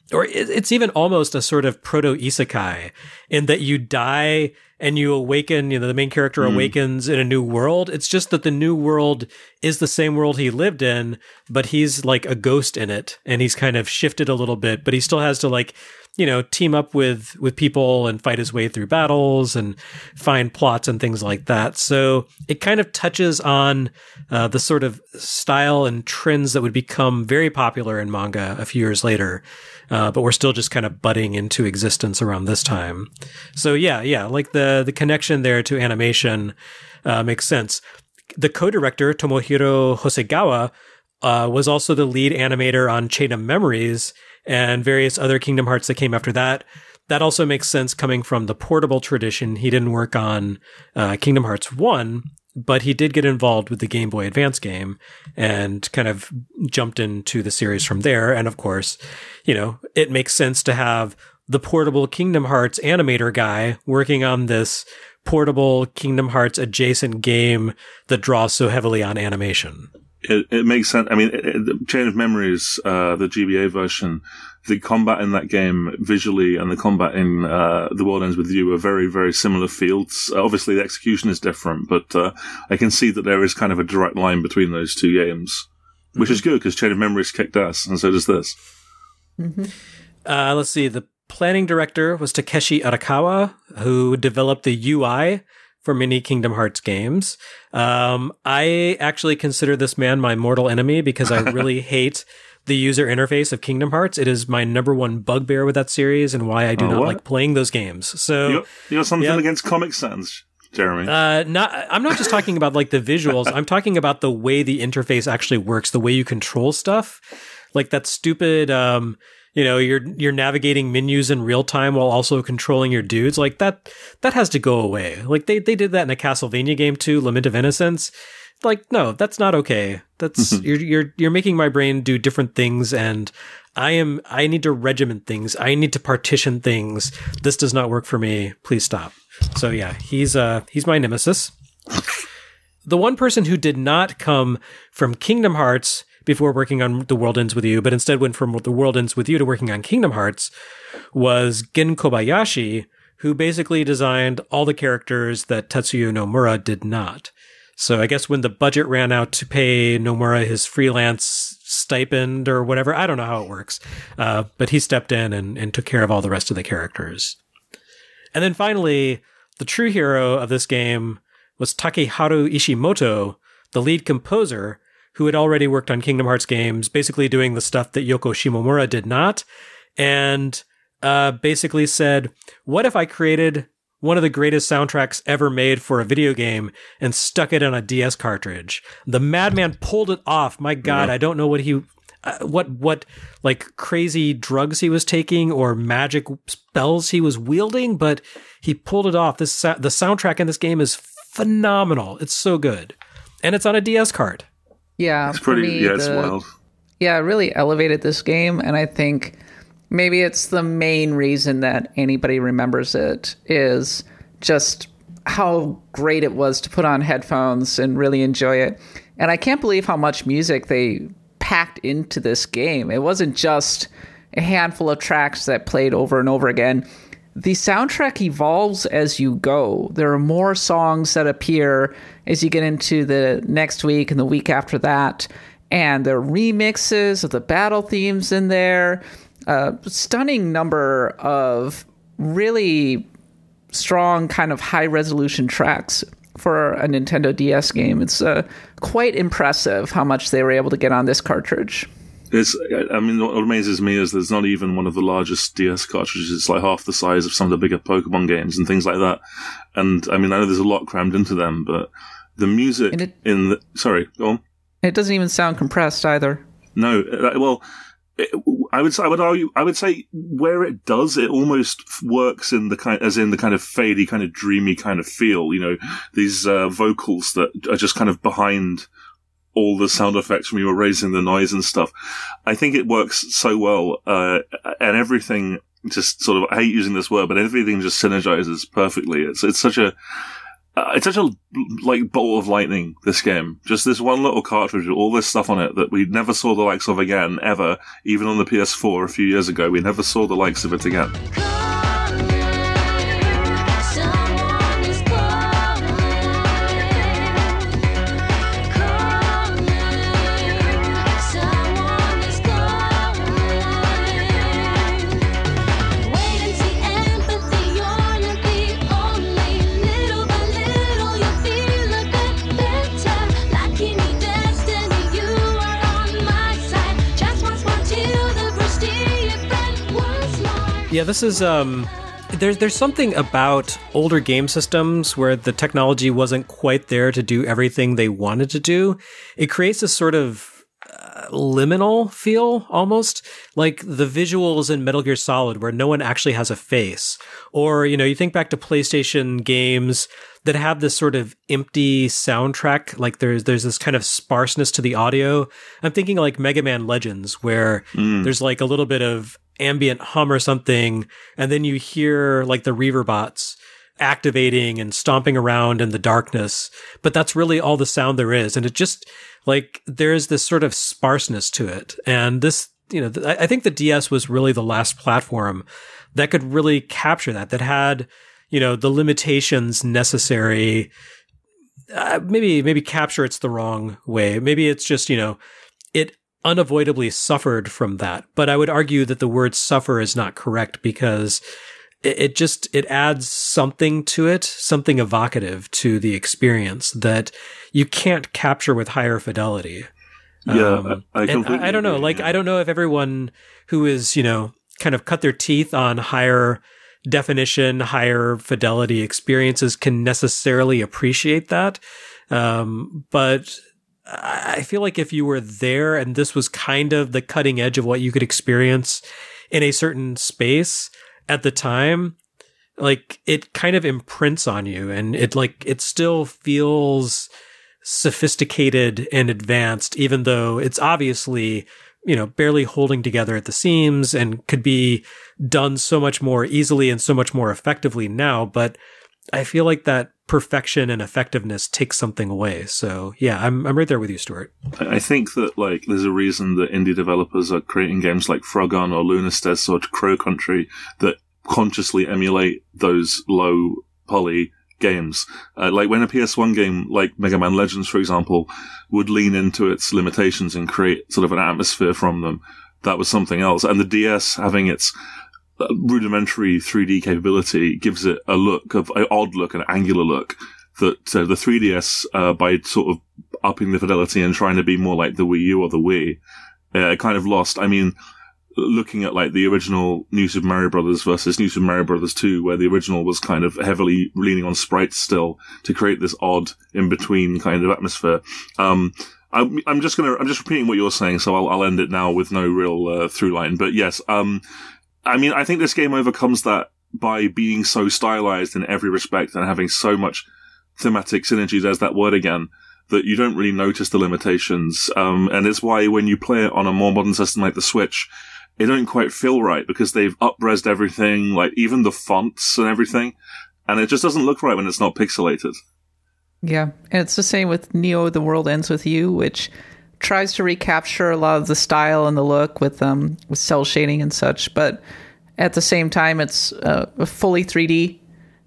or it, it's even almost a sort of proto isekai in that you die and you awaken, you know, the main character mm. awakens in a new world. It's just that the new world is the same world he lived in, but he's like a ghost in it, and he's kind of shifted a little bit, but he still has to like, you know, team up with, with people and fight his way through battles and find plots and things like that. So it kind of touches on uh, the sort of style and trends that would become very popular in manga a few years later. Uh, but we're still just kind of budding into existence around this time. So yeah, yeah, like the, the connection there to animation uh, makes sense. The co-director, Tomohiro Hosogawa, uh, was also the lead animator on Chain of Memories and various other Kingdom Hearts that came after that. That also makes sense coming from the portable tradition. He didn't work on uh, Kingdom Hearts one, but he did get involved with the Game Boy Advance game and kind of jumped into the series from there. And of course, you know, it makes sense to have the portable Kingdom Hearts animator guy working on this portable Kingdom Hearts adjacent game that draws so heavily on animation. It, it makes sense. I mean, it, it, Chain of Memories, uh, the G B A version, the combat in that game visually and the combat in uh, The World Ends With You are very, very similar fields. Uh, obviously, the execution is different, but uh, I can see that there is kind of a direct line between those two games, which mm-hmm. is good because Chain of Memories kicked ass, and so does this. Mm-hmm. Uh, let's see. The planning director was Takeshi Arakawa, who developed the U I for many Kingdom Hearts games. Um, I actually consider this man my mortal enemy because I really hate the user interface of Kingdom Hearts. It is my number one bugbear with that series and why I do oh, not what? like playing those games. So you got, you got something yeah. against Comic Sans, Jeremy? Uh, not. I'm not just talking about like the visuals. I'm talking about the way the interface actually works, the way you control stuff, like that stupid. Um, You know, you're you're navigating menus in real time while also controlling your dudes. Like that that has to go away. Like they, they did that in a Castlevania game too, Lament of Innocence. Like, no, that's not okay. That's you're you're you're making my brain do different things, and I am I need to regiment things. I need to partition things. This does not work for me. Please stop. So yeah, he's uh he's my nemesis. The one person who did not come from Kingdom Hearts before working on The World Ends With You, but instead went from The World Ends With You to working on Kingdom Hearts, was Gen Kobayashi, who basically designed all the characters that Tetsuya Nomura did not. So I guess when the budget ran out to pay Nomura his freelance stipend or whatever, I don't know how it works, uh, but he stepped in and, and took care of all the rest of the characters. And then finally, the true hero of this game was Takeharu Ishimoto, the lead composer, who had already worked on Kingdom Hearts games, basically doing the stuff that Yoko Shimomura did not, and uh, basically said, what if I created one of the greatest soundtracks ever made for a video game and stuck it on a D S cartridge? The madman pulled it off. My God, yeah. I don't know what he... Uh, what, what, like, crazy drugs he was taking or magic spells he was wielding, but he pulled it off. This The soundtrack in this game is phenomenal. It's so good. And it's on a D S card. Yeah, it's pretty. Me, yeah, it's the, wild. Yeah, it really elevated this game, and I think maybe it's the main reason that anybody remembers it is just how great it was to put on headphones and really enjoy it. And I can't believe how much music they packed into this game. It wasn't just a handful of tracks that played over and over again. The soundtrack evolves as you go. There are more songs that appear as you get into the next week and the week after that. And there are remixes of the battle themes in there. A stunning number of really strong kind of high-resolution tracks for a Nintendo D S game. It's uh, quite impressive how much they were able to get on this cartridge. It's, I mean, what amazes me is there's not even one of the largest D S cartridges. It's like half the size of some of the bigger Pokemon games and things like that. And, I mean, I know there's a lot crammed into them, but the music it, in the... Sorry, go on. It doesn't even sound compressed either. No, well, it, I would say, I would argue, I would say where it does, it almost works in the kind, as in the kind of fadey, kind of dreamy kind of feel, you know, these uh, vocals that are just kind of behind all the sound effects when you were raising the noise and stuff. I think it works so well, uh, and everything just sort of, I hate using this word, but everything just synergizes perfectly. It's, it's such a, Uh, it's such a like bolt of lightning, this game. Just this one little cartridge with all this stuff on it that we never saw the likes of again, ever. Even on the P S four a few years ago, we never saw the likes of it again. Yeah, this is um there's there's something about older game systems where the technology wasn't quite there to do everything they wanted to do. It creates this sort of uh, liminal feel, almost like the visuals in Metal Gear Solid where no one actually has a face. Or, you know, you think back to PlayStation games that have this sort of empty soundtrack, like there's there's this kind of sparseness to the audio. I'm thinking like Mega Man Legends, where mm. there's like a little bit of ambient hum or something, and then you hear like the Reaverbots activating and stomping around in the darkness, but that's really all the sound there is. And it just like there's this sort of sparseness to it. And this, you know, th- I think the D S was really the last platform that could really capture that, that had, you know, the limitations necessary. Uh, maybe, maybe capture it's the wrong way. Maybe it's just, you know, it unavoidably suffered from that. But I would argue that the word suffer is not correct because it, it just, it adds something to it, something evocative to the experience that you can't capture with higher fidelity. Yeah, um, I, I completely I, I don't know. agree, Like, yeah. I don't know if everyone who is, you know, kind of cut their teeth on higher definition, higher fidelity experiences can necessarily appreciate that. Um, but I feel like if you were there and this was kind of the cutting edge of what you could experience in a certain space at the time, like it kind of imprints on you, and it like, it still feels sophisticated and advanced, even though it's obviously, you know, barely holding together at the seams and could be done so much more easily and so much more effectively now. But I feel like that perfection and effectiveness takes something away. So yeah, I'm I'm right there with you, Stuart. I think that like there's a reason that indie developers are creating games like Frogun or Lunastes or Crow Country that consciously emulate those low poly games. Uh, like when a P S one game like Mega Man Legends, for example, would lean into its limitations and create sort of an atmosphere from them, that was something else. And the D S having its rudimentary three D capability gives it a look of an odd look, an angular look that uh, the three D S, uh, by sort of upping the fidelity and trying to be more like the Wii U or the Wii, uh, kind of lost. I mean, looking at like the original New Super Mario Brothers versus New Super Mario Brothers two, where the original was kind of heavily leaning on sprites still to create this odd in between kind of atmosphere. Um, I'm, I'm just gonna, I'm just repeating what you're saying, so I'll, I'll end it now with no real uh, through line. But yes, um, I mean, I think this game overcomes that by being so stylized in every respect and having so much thematic synergy, there's that word again, that you don't really notice the limitations. Um, and it's why when you play it on a more modern system like the Switch, it don't quite feel right because they've up-resed everything, like even the fonts and everything. And it just doesn't look right when it's not pixelated. Yeah, and it's the same with Neo The World Ends With You, which tries to recapture a lot of the style and the look with um with cell shading and such, but at the same time it's uh, fully three D,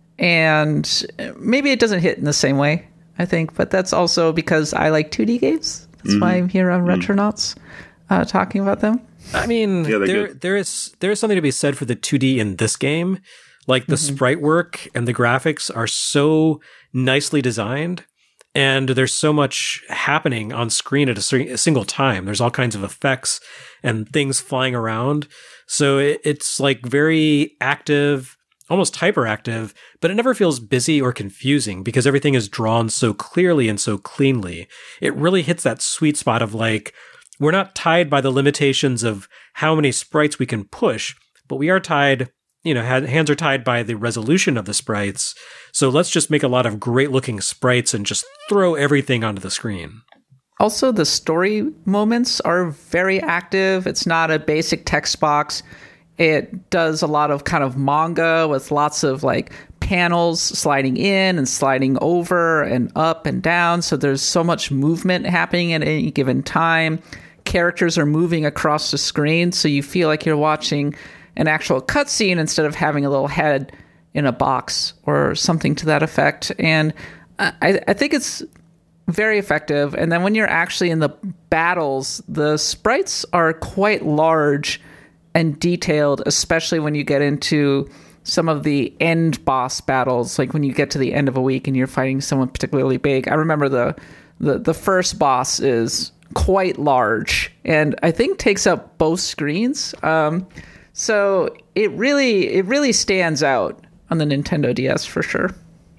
and maybe it doesn't hit in the same way, I think, but that's also because I like two D games. That's mm-hmm. why I'm here on Retronauts uh, talking about them. I mean, yeah, there good. there is there is something to be said for the two D in this game. Like the mm-hmm. sprite work and the graphics are so nicely designed. And there's so much happening on screen at a, a single time. There's all kinds of effects and things flying around. So it, it's like very active, almost hyperactive, but it never feels busy or confusing because everything is drawn so clearly and so cleanly. It really hits that sweet spot of like, we're not tied by the limitations of how many sprites we can push, but we are tied, you know, hands are tied by the resolution of the sprites. So let's just make a lot of great looking sprites and just throw everything onto the screen. Also, the story moments are very active. It's not a basic text box. It does a lot of kind of manga with lots of like panels sliding in and sliding over and up and down. So there's so much movement happening at any given time. Characters are moving across the screen, so you feel like you're watching an actual cutscene instead of having a little head in a box or something to that effect. And I, I think it's very effective. And then when you're actually in the battles, the sprites are quite large and detailed, especially when you get into some of the end boss battles, like when you get to the end of a week and you're fighting someone particularly big. I remember the the, the first boss is quite large and I think takes up both screens. Um, so it really it really stands out on the Nintendo D S for sure.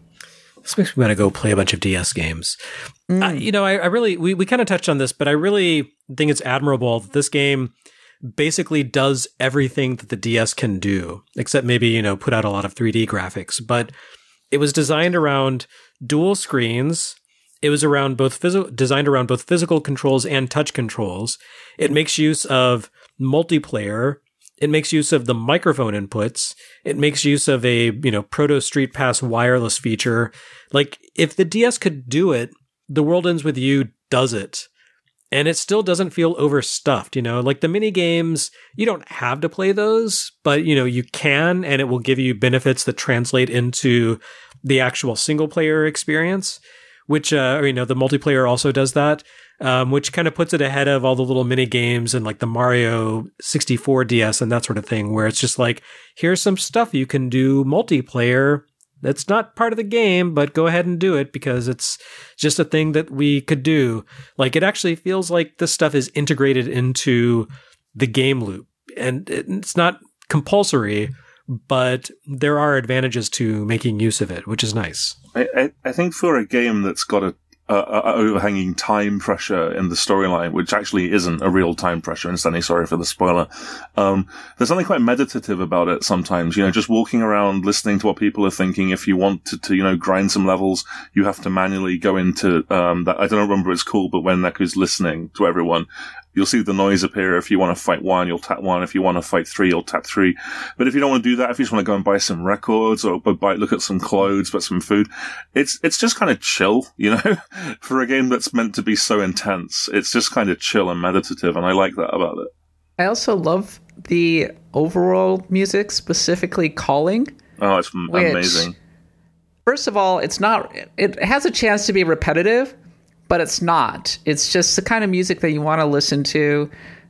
This makes me want to go play a bunch of D S games. Mm. Uh, you know, I, I really, we, we kind of touched on this, but I really think it's admirable that this game basically does everything that the D S can do, except maybe, you know, put out a lot of three D graphics. But it was designed around dual screens. It was around both physical, designed around both physical controls and touch controls. It makes use of multiplayer. It makes use of the microphone inputs. It makes use of a, you know, Proto Street Pass wireless feature. Like, if the D S could do it, The World Ends With You does it. And it still doesn't feel overstuffed, you know? Like, the mini games, you don't have to play those, but, you know, you can, and it will give you benefits that translate into the actual single-player experience, which, uh, or, you know, the multiplayer also does that. Um, which kind of puts it ahead of all the little mini games and like the Mario sixty-four D S and that sort of thing, where it's just like, here's some stuff you can do multiplayer that's not part of the game, but go ahead and do it because it's just a thing that we could do. Like, it actually feels like this stuff is integrated into the game loop, and it's not compulsory, but there are advantages to making use of it, which is nice. I, I, I think for a game that's got a Uh, overhanging time pressure in the storyline, which actually isn't a real time pressure, and Stanley, sorry for the spoiler. Um, there's something quite meditative about it sometimes, you know, just walking around, listening to what people are thinking. If you want to, to you know, grind some levels, you have to manually go into, um, that, I don't remember what it's called, but when Neku's listening to everyone, you'll see the noise appear. If you want to fight one, you'll tap one. If you want to fight three, you'll tap three. But if you don't want to do that, if you just want to go and buy some records or buy, look at some clothes, but some food, it's, it's just kind of chill, you know, for a game that's meant to be so intense. It's just kind of chill and meditative. And I like that about it. I also love the overall music, specifically Calling. Oh, it's m- which, amazing. First of all, it's not, it has a chance to be repetitive, but it's not. It's just the kind of music that you want to listen to.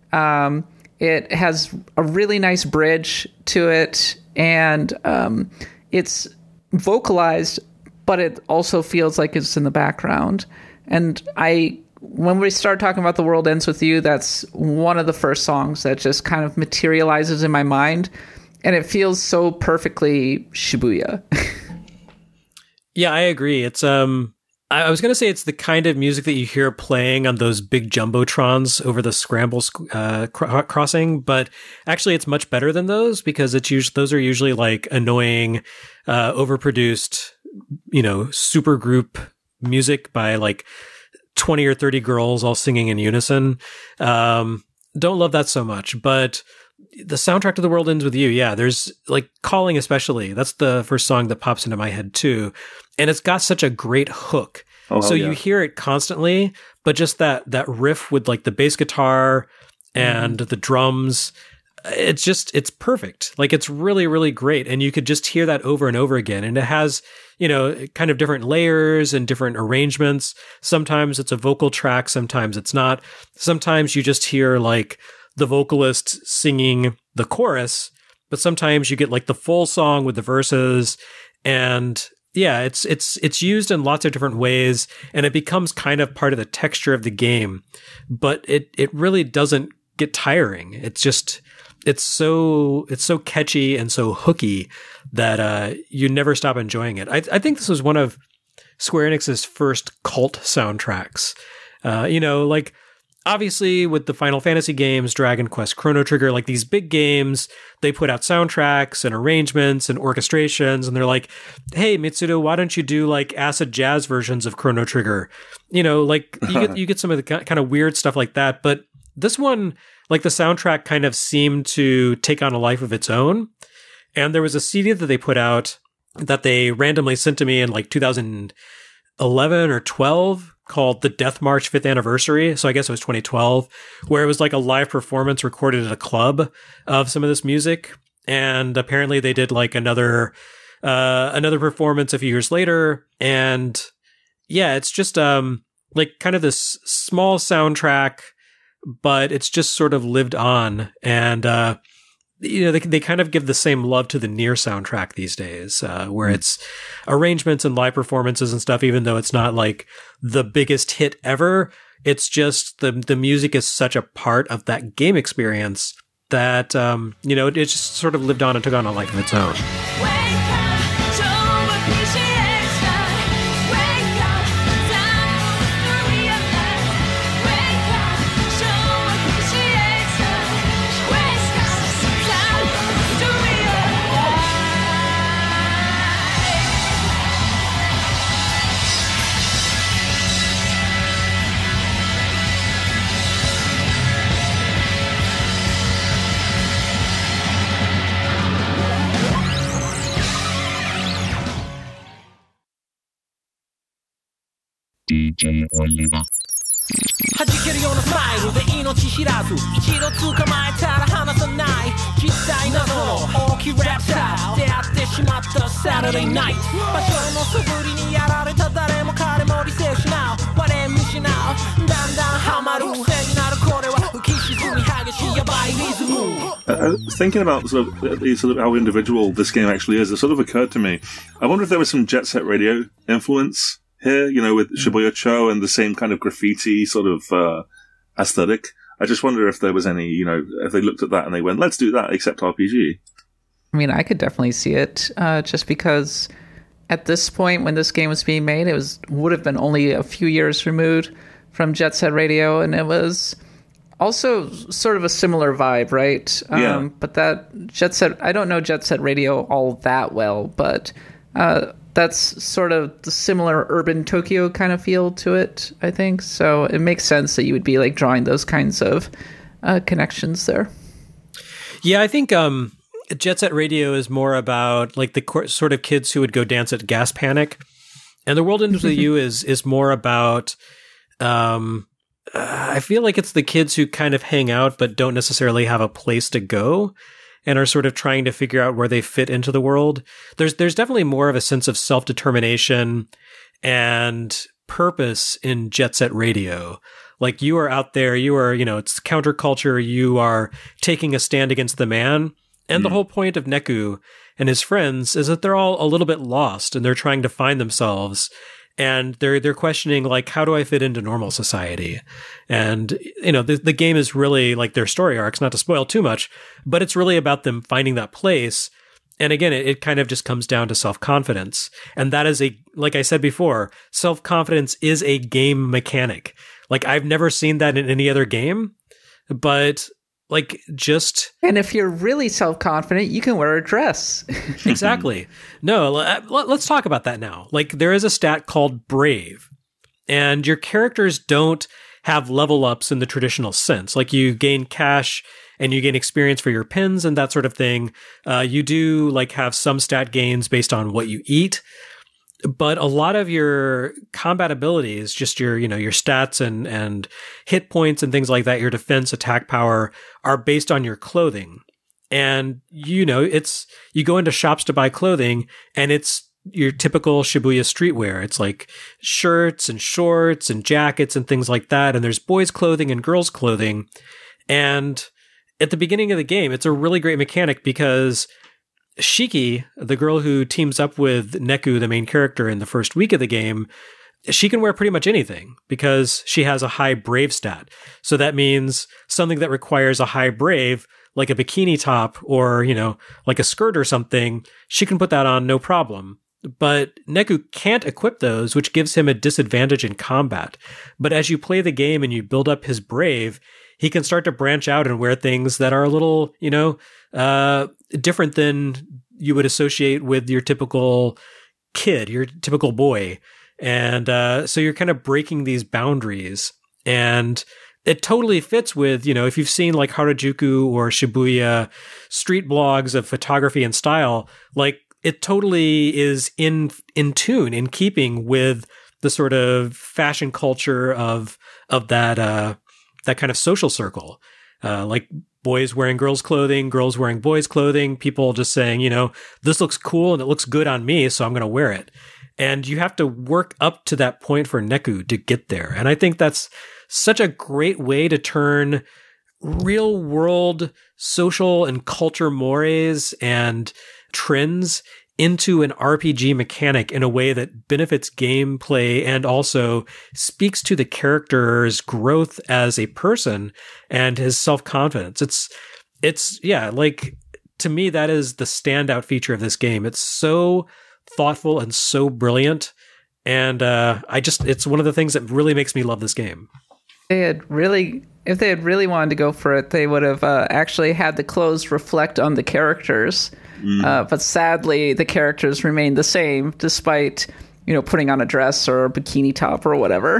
Um, it has a really nice bridge to it, and um, it's vocalized, but it also feels like it's in the background. And I, when we start talking about The World Ends With You, that's one of the first songs that just kind of materializes in my mind, and it feels so perfectly Shibuya. Yeah, I agree. It's um. I was going to say it's the kind of music that you hear playing on those big jumbotrons over the scramble uh, cr- crossing, but actually it's much better than those because it's usually, those are usually like annoying, uh, overproduced, you know, super group music by like twenty or thirty girls all singing in unison. Um, don't love that so much, but the soundtrack to The World Ends With You, yeah, there's like Calling especially. That's the first song that pops into my head too. And it's got such a great hook. Oh, so yeah. You hear it constantly, but just that that riff with like the bass guitar and mm. the drums, it's just, it's perfect. Like, it's really, really great. And you could just hear that over and over again. And it has, you know, kind of different layers and different arrangements. Sometimes it's a vocal track, sometimes it's not. Sometimes you just hear like the vocalist singing the chorus, but sometimes you get like the full song with the verses. And yeah, it's it's it's used in lots of different ways, and it becomes kind of part of the texture of the game. But it it really doesn't get tiring. It's just it's so it's so catchy and so hooky that uh, you never stop enjoying it. I I think this was one of Square Enix's first cult soundtracks. Uh, you know, like, obviously, with the Final Fantasy games, Dragon Quest, Chrono Trigger, like these big games, they put out soundtracks and arrangements and orchestrations, and they're like, hey, Mitsuda, why don't you do like acid jazz versions of Chrono Trigger? You know, like you get you get some of the kind of weird stuff like that. But this one, like the soundtrack kind of seemed to take on a life of its own. And there was a C D that they put out that they randomly sent to me in like two thousand eleven or twelve called the Death March fifth Anniversary. So I guess it was twenty twelve, where it was like a live performance recorded at a club of some of this music. And apparently they did like another uh, another performance a few years later. And yeah, it's just um like kind of this small soundtrack, but it's just sort of lived on. And uh you know, they they kind of give the same love to the Nier soundtrack these days, uh, where mm. it's arrangements and live performances and stuff, even though it's not like the biggest hit ever. It's just the the music is such a part of that game experience that, um, you know, it, it just sort of lived on and took on a life of its own. ディージェー オリバ弾けるようなスマイルで命知らず一度捕まえたら離さない実際謎の大きいラプター出会ってしまった Saturday night 場所の素振りにやられた誰も彼も理性失う我見失うだんだんハマる癖になるこれは浮き沈み激しいヤバいリズム Uh, thinking about sort of, uh, sort of how individual this game actually is, it sort of occurred to me, I wonder if there was some Jet Set Radio influence here, you know, with Shibuya Cho and the same kind of graffiti sort of uh, aesthetic. I just wonder if there was any, you know, if they looked at that and they went, let's do that, except R P G. I mean, I could definitely see it, uh, just because at this point when this game was being made, it was would have been only a few years removed from Jet Set Radio, and it was also sort of a similar vibe, right? Yeah. Um, but that Jet Set, I don't know Jet Set Radio all that well, but uh, that's sort of the similar urban Tokyo kind of feel to it, I think. So it makes sense that you would be like drawing those kinds of uh, connections there. Yeah, I think um, Jet Set Radio is more about like the co- sort of kids who would go dance at Gas Panic. And The World Ends With You is is more about, um, uh, I feel like it's the kids who kind of hang out but don't necessarily have a place to go, and are sort of trying to figure out where they fit into the world. There's there's definitely more of a sense of self-determination and purpose in Jet Set Radio. Like, you are out there, you are, you know, it's counterculture, you are taking a stand against the man. And mm. the whole point of Neku and his friends is that they're all a little bit lost and they're trying to find themselves. And they're they're questioning, like, how do I fit into normal society? And, you know, the, the game is really like their story arcs, not to spoil too much, but it's really about them finding that place. And again, it, it kind of just comes down to self-confidence. And that is a, like I said before, self-confidence is a game mechanic. Like, I've never seen that in any other game, but like, just... And if you're really self-confident, you can wear a dress. Exactly. No, let's talk about that now. Like, there is a stat called Brave, and your characters don't have level ups in the traditional sense. Like, you gain cash and you gain experience for your pins and that sort of thing. Uh, you do, like, have some stat gains based on what you eat. But a lot of your combat abilities, just your, you know, your stats and, and hit points and things like that, your defense, attack power, are based on your clothing. And, you know, it's, you go into shops to buy clothing and it's your typical Shibuya streetwear. It's like shirts and shorts and jackets and things like that. And there's boys' clothing and girls' clothing. And at the beginning of the game, it's a really great mechanic because Shiki, the girl who teams up with Neku, the main character in the first week of the game, she can wear pretty much anything because she has a high brave stat. So that means something that requires a high brave, like a bikini top or, you know, like a skirt or something, she can put that on no problem. But Neku can't equip those, which gives him a disadvantage in combat. But as you play the game and you build up his brave, he can start to branch out and wear things that are a little, you know, uh, different than you would associate with your typical kid, your typical boy. And uh, so you're kind of breaking these boundaries. And it totally fits with, you know, if you've seen like Harajuku or Shibuya street blogs of photography and style, like it totally is in in tune, in keeping with the sort of fashion culture of of that uh, that kind of social circle, uh, like boys wearing girls' clothing, girls wearing boys' clothing, people just saying, you know, this looks cool and it looks good on me, so I'm going to wear it. And you have to work up to that point for Neku to get there. And I think that's such a great way to turn real world social and culture mores and trends into an R P G mechanic in a way that benefits gameplay and also speaks to the character's growth as a person and his self-confidence. It's, it's, yeah, like, to me, that is the standout feature of this game. It's so thoughtful and so brilliant. And uh, I just, it's one of the things that really makes me love this game. They had really, if they had really wanted to go for it, they would have uh, actually had the clothes reflect on the characters. Mm. Uh, but sadly, the characters remain the same, despite, you know, putting on a dress or a bikini top or whatever.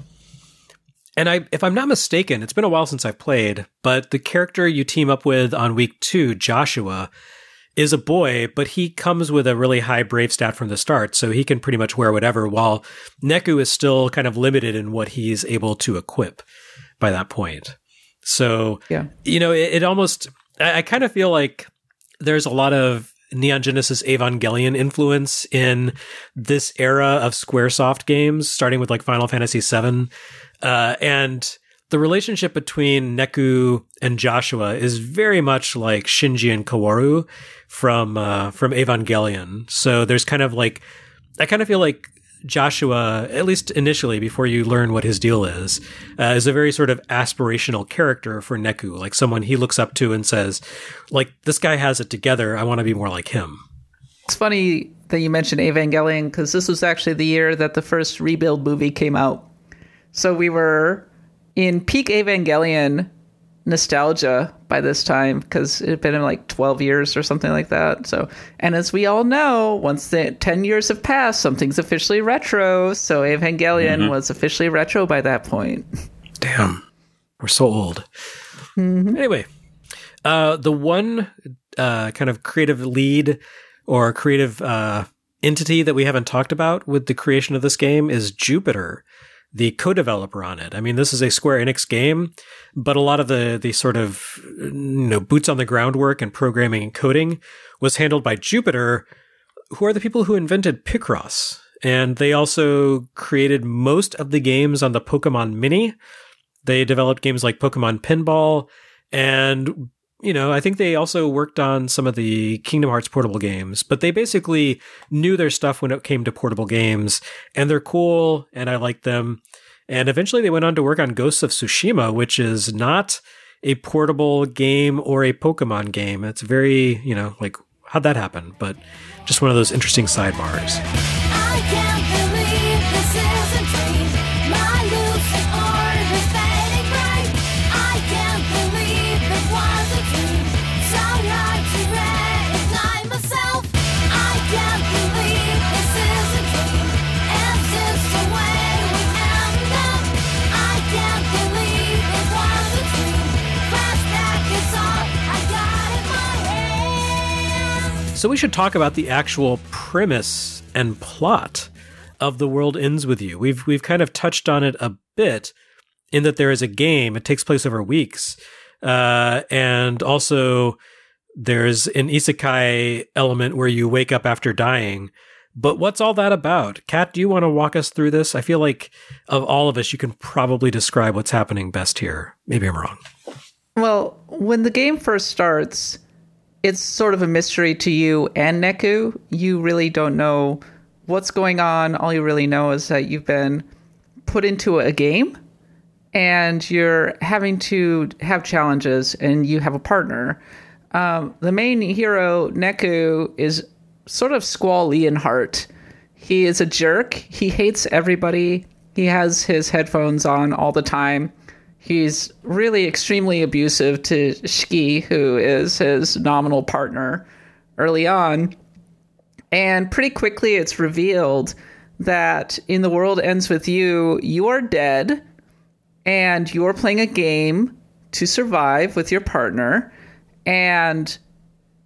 And I, if I'm not mistaken, it's been a while since I've played, but the character you team up with on week two, Joshua, is a boy, but he comes with a really high brave stat from the start, so he can pretty much wear whatever, while Neku is still kind of limited in what he's able to equip by that point. So, yeah. you know, it, it almost, I, I kind of feel like there's a lot of Neon Genesis Evangelion influence in this era of Squaresoft games, starting with like Final Fantasy seven. Uh, and the relationship between Neku and Joshua is very much like Shinji and Kaworu from, uh, from Evangelion. So there's kind of like, I kind of feel like Joshua, at least initially, before you learn what his deal is, uh, is a very sort of aspirational character for Neku, like someone he looks up to and says, like, this guy has it together. I want to be more like him. It's funny that you mentioned Evangelion, because this was actually the year that the first Rebuild movie came out. So we were in peak Evangelion nostalgia by this time, because it had been in like twelve years or something like that. So, and as we all know, once the ten years have passed, something's officially retro. So Evangelion mm-hmm. was officially retro by that point. Damn, we're so old. Mm-hmm. Anyway, uh, the one uh, kind of creative lead or creative uh, entity that we haven't talked about with the creation of this game is Jupiter, the co-developer on it. I mean, this is a Square Enix game, but a lot of the the sort of, you know, boots on the ground work and programming and coding was handled by Jupiter, who are the people who invented Picross. And they also created most of the games on the Pokemon Mini. They developed games like Pokemon Pinball, and, you know, I think they also worked on some of the Kingdom Hearts portable games, but they basically knew their stuff when it came to portable games, and they're cool, and I like them. And eventually they went on to work on Ghosts of Tsushima, which is not a portable game or a Pokemon game. It's very, you know, like, how'd that happen? But just one of those interesting sidebars. I can't believe this is a dream. My lucid orb is fading bright. I can't believe it was a dream. So hard to recognize myself. I can't believe this is a dream. Is this the way we end up? I can't believe it was a dream. Flashback is all I got in my head. So we should talk about the actual premise and plot of The World Ends With You. We've we've kind of touched on it a bit in that there is a game. It takes place over weeks. Uh, and also there's an isekai element where you wake up after dying. But what's all that about? Kat, do you want to walk us through this? I feel like of all of us, you can probably describe what's happening best here. Maybe I'm wrong. Well, when the game first starts, it's sort of a mystery to you and Neku. You really don't know what's going on. All you really know is that you've been put into a game and you're having to have challenges and you have a partner. Um, the main hero, Neku, is sort of Squall Leonhart. He is a jerk. He hates everybody. He has his headphones on all the time. He's really extremely abusive to Shiki, who is his nominal partner early on. And pretty quickly it's revealed that in The World Ends With You, you are dead and you're playing a game to survive with your partner. And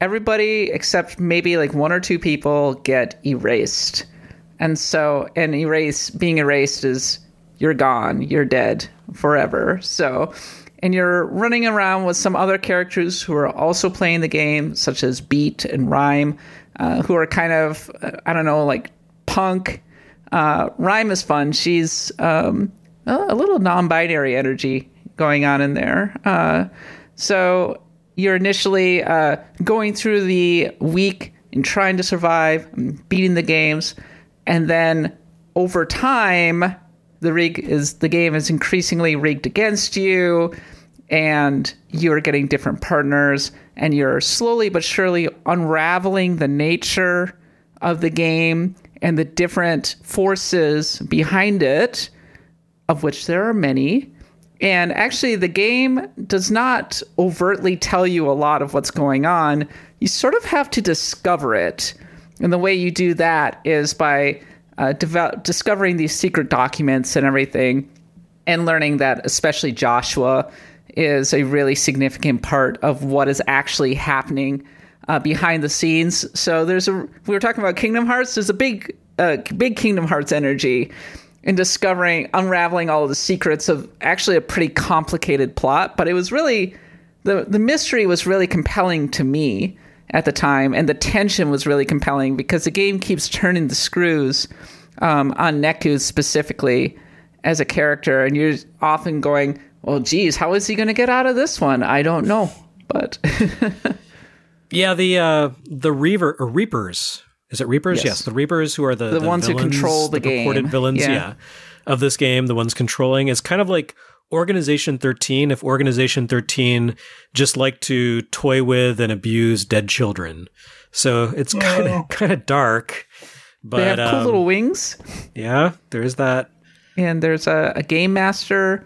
everybody except maybe like one or two people get erased. And so, and erase, being erased is you're gone, you're dead forever. So, and you're running around with some other characters who are also playing the game, such as Beat and Rhyme, uh, who are kind of, I don't know, like punk. Uh, Rhyme is fun. She's um, a little non-binary energy going on in there. Uh, so you're initially uh, going through the week and trying to survive, and beating the games. And then over time, the rig is the game is increasingly rigged against you, and you're getting different partners, and you're slowly but surely unraveling the nature of the game and the different forces behind it, of which there are many. And actually, the game does not overtly tell you a lot of what's going on. You sort of have to discover it. And the way you do that is by uh, develop, discovering these secret documents and everything, and learning that especially Joshua is a really significant part of what is actually happening uh, behind the scenes. So there's a, we were talking about Kingdom Hearts. There's a big, uh, big Kingdom Hearts energy in discovering, unraveling all of the secrets of actually a pretty complicated plot. But it was really, the the mystery was really compelling to me at the time, and the tension was really compelling because the game keeps turning the screws um, on Neku specifically as a character, and you're often going, well, geez, how is he going to get out of this one? I don't know, but... yeah, the uh, the Reaver, or Reapers, is it Reapers? Yes. yes, the Reapers, who are the, the, the ones villains, who control the, the game. purported villains, yeah. yeah, of this game, the ones controlling, is kind of like Organization thirteen, if Organization thirteen just like to toy with and abuse dead children. So it's kind of kind of dark. But, they have cool um, little wings. Yeah, there is that. And there's a, a game master,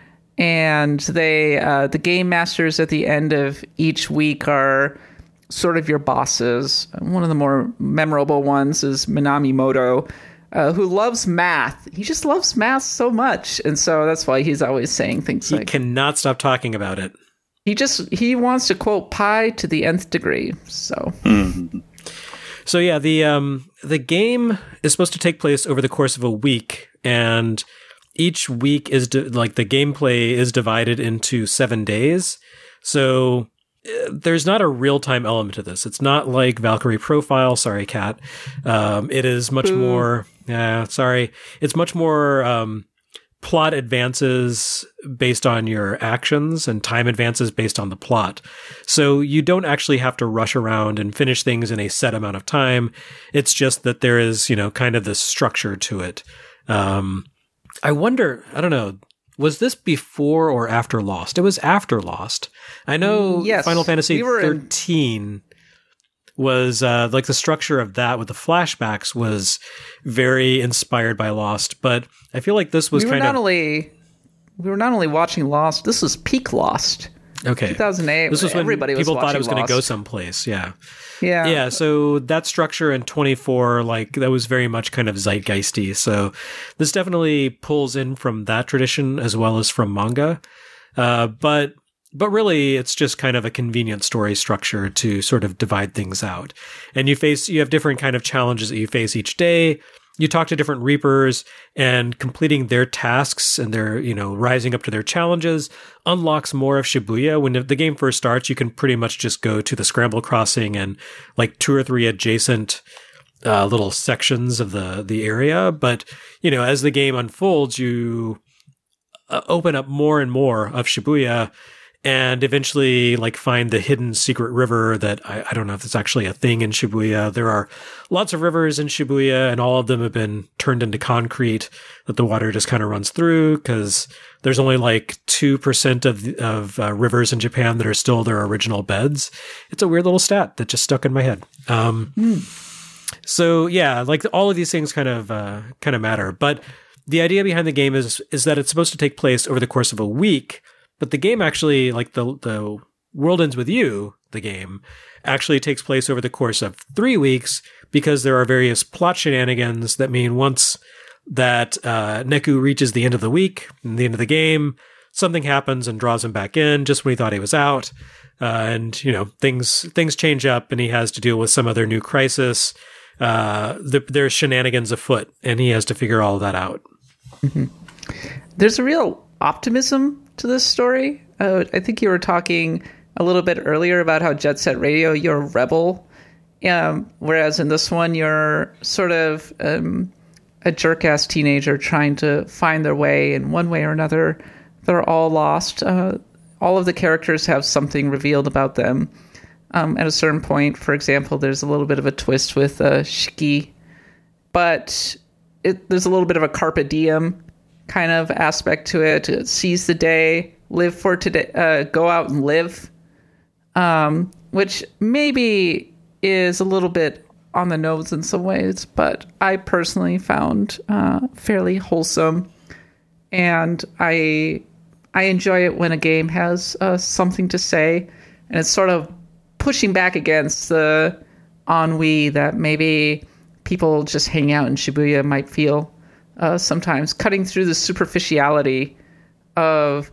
and they uh, the game masters at the end of each week are sort of your bosses. One of the more memorable ones is Minami Moto, Uh, who loves math. He just loves math so much. And so that's why he's always saying things he like... He cannot stop talking about it. He just, he wants to quote pi to the nth degree. So... Mm-hmm. So yeah, the um, the game is supposed to take place over the course of a week, and each week is, di- like, the gameplay is divided into seven days. So... there's not a real-time element to this. It's not like Valkyrie Profile. Sorry, Kat. Um, it is much Ooh. more... Yeah, sorry. It's much more um, plot advances based on your actions and time advances based on the plot. So you don't actually have to rush around and finish things in a set amount of time. It's just that there is, you know, kind of this structure to it. Um, I wonder... I don't know... Was this before or after Lost? It was after Lost. I know yes, Final Fantasy we thirteen in- was, uh, like the structure of that with the flashbacks was very inspired by Lost, but I feel like this was we kind were not of... Only, we were not only watching Lost, this was peak Lost. Okay. two thousand eight, this was when everybody people was thought it was going to go Lost. someplace, yeah. Yeah. Yeah, so that structure in twenty-four, like, that was very much kind of zeitgeisty. So this definitely pulls in from that tradition as well as from manga. Uh, but but really, it's just kind of a convenient story structure to sort of divide things out. And you face you have different kind of challenges that you face each day. You talk to different Reapers, and completing their tasks and their, you know, rising up to their challenges unlocks more of Shibuya. When the game first starts, you can pretty much just go to the Scramble Crossing and like two or three adjacent uh, little sections of the, the area. But, you know, as the game unfolds, you uh, open up more and more of Shibuya, and eventually, like, find the hidden secret river that I, I don't know if it's actually a thing in Shibuya. There are lots of rivers in Shibuya, and all of them have been turned into concrete that the water just kind of runs through, because there's only like two percent of of uh, rivers in Japan that are still their original beds. It's a weird little stat that just stuck in my head. Um, mm. So yeah, like all of these things kind of uh, kind of matter. But the idea behind the game is is that it's supposed to take place over the course of a week. But the game actually, like the the World Ends With You, the game, actually takes place over the course of three weeks because there are various plot shenanigans that mean once that uh, Neku reaches the end of the week, and the end of the game, something happens and draws him back in just when he thought he was out. Uh, and, you know, things things change up and he has to deal with some other new crisis. Uh, the, there's shenanigans afoot and he has to figure all of that out. Mm-hmm. There's a real optimism to this story. Uh, I think you were talking a little bit earlier about how Jet Set Radio, you're a rebel. Um, whereas in this one, you're sort of um, a jerk-ass teenager trying to find their way in one way or another. They're all lost. Uh, all of the characters have something revealed about them. Um, at a certain point, for example, there's a little bit of a twist with uh, Shiki. But it, there's a little bit of a carpe diem kind of aspect to it. it seize the day, live for today, uh, go out and live. Um, which maybe is a little bit on the nose in some ways, but I personally found uh, fairly wholesome. And I I enjoy it when a game has uh, something to say, and it's sort of pushing back against the ennui that maybe people just hanging out in Shibuya might feel uh, sometimes, cutting through the superficiality of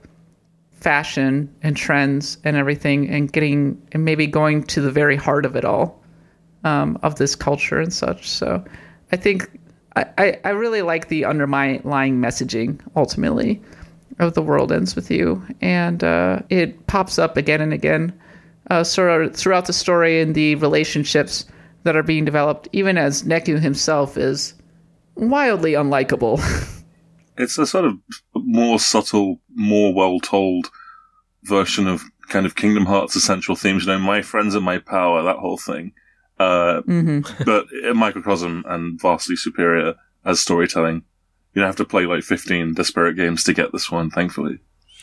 fashion and trends and everything, and getting and maybe going to the very heart of it all, um, of this culture and such. So I think I, I, I really like the underlying messaging ultimately of The World Ends With You, and uh, it pops up again and again uh, sort of throughout the story and the relationships that are being developed, even as Neku himself is wildly unlikable. It's a sort of more subtle, more well-told version of kind of Kingdom Hearts' essential themes. You know, my friends and my power, that whole thing. Uh, mm-hmm. But a microcosm and vastly superior as storytelling. You don't have to play like fifteen Desperate games to get this one, thankfully.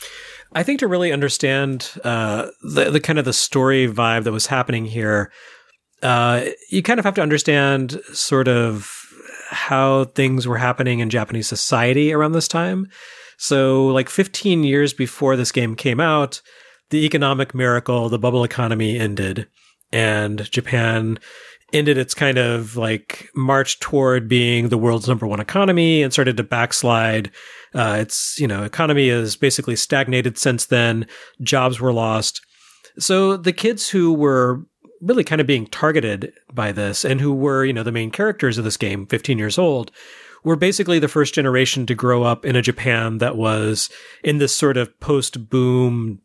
I think to really understand uh, the, the kind of the story vibe that was happening here, uh, you kind of have to understand sort of how things were happening in Japanese society around this time. So like fifteen years before this game came out, the economic miracle, the bubble economy ended, and Japan ended its kind of like march toward being the world's number one economy and started to backslide. Uh, its, you know, economy has basically stagnated since then. Jobs were lost. So the kids who were really kind of being targeted by this and who were, you know, the main characters of this game, fifteen years old, were basically the first generation to grow up in a Japan that was in this sort of post-boom,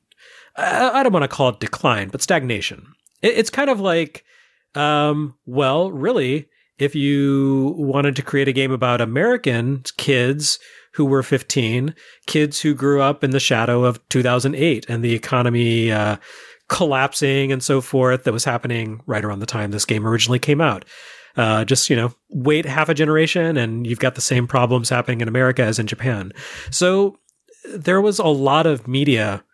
I don't want to call it decline, but stagnation. It's kind of like, um, well, really, if you wanted to create a game about American kids who were fifteen, kids who grew up in the shadow of two thousand eight and the economy, uh, collapsing and so forth that was happening right around the time this game originally came out. Uh, just, you know, wait half a generation and you've got the same problems happening in America as in Japan. So there was a lot of media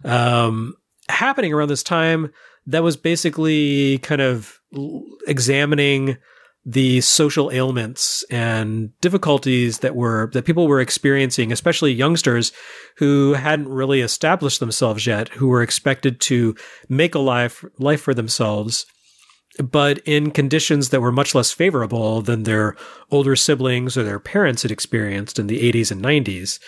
um, happening around this time that was basically kind of examining the social ailments and difficulties that were that people were experiencing, especially youngsters who hadn't really established themselves yet, who were expected to make a life life for themselves, but in conditions that were much less favorable than their older siblings or their parents had experienced in the eighties and nineties.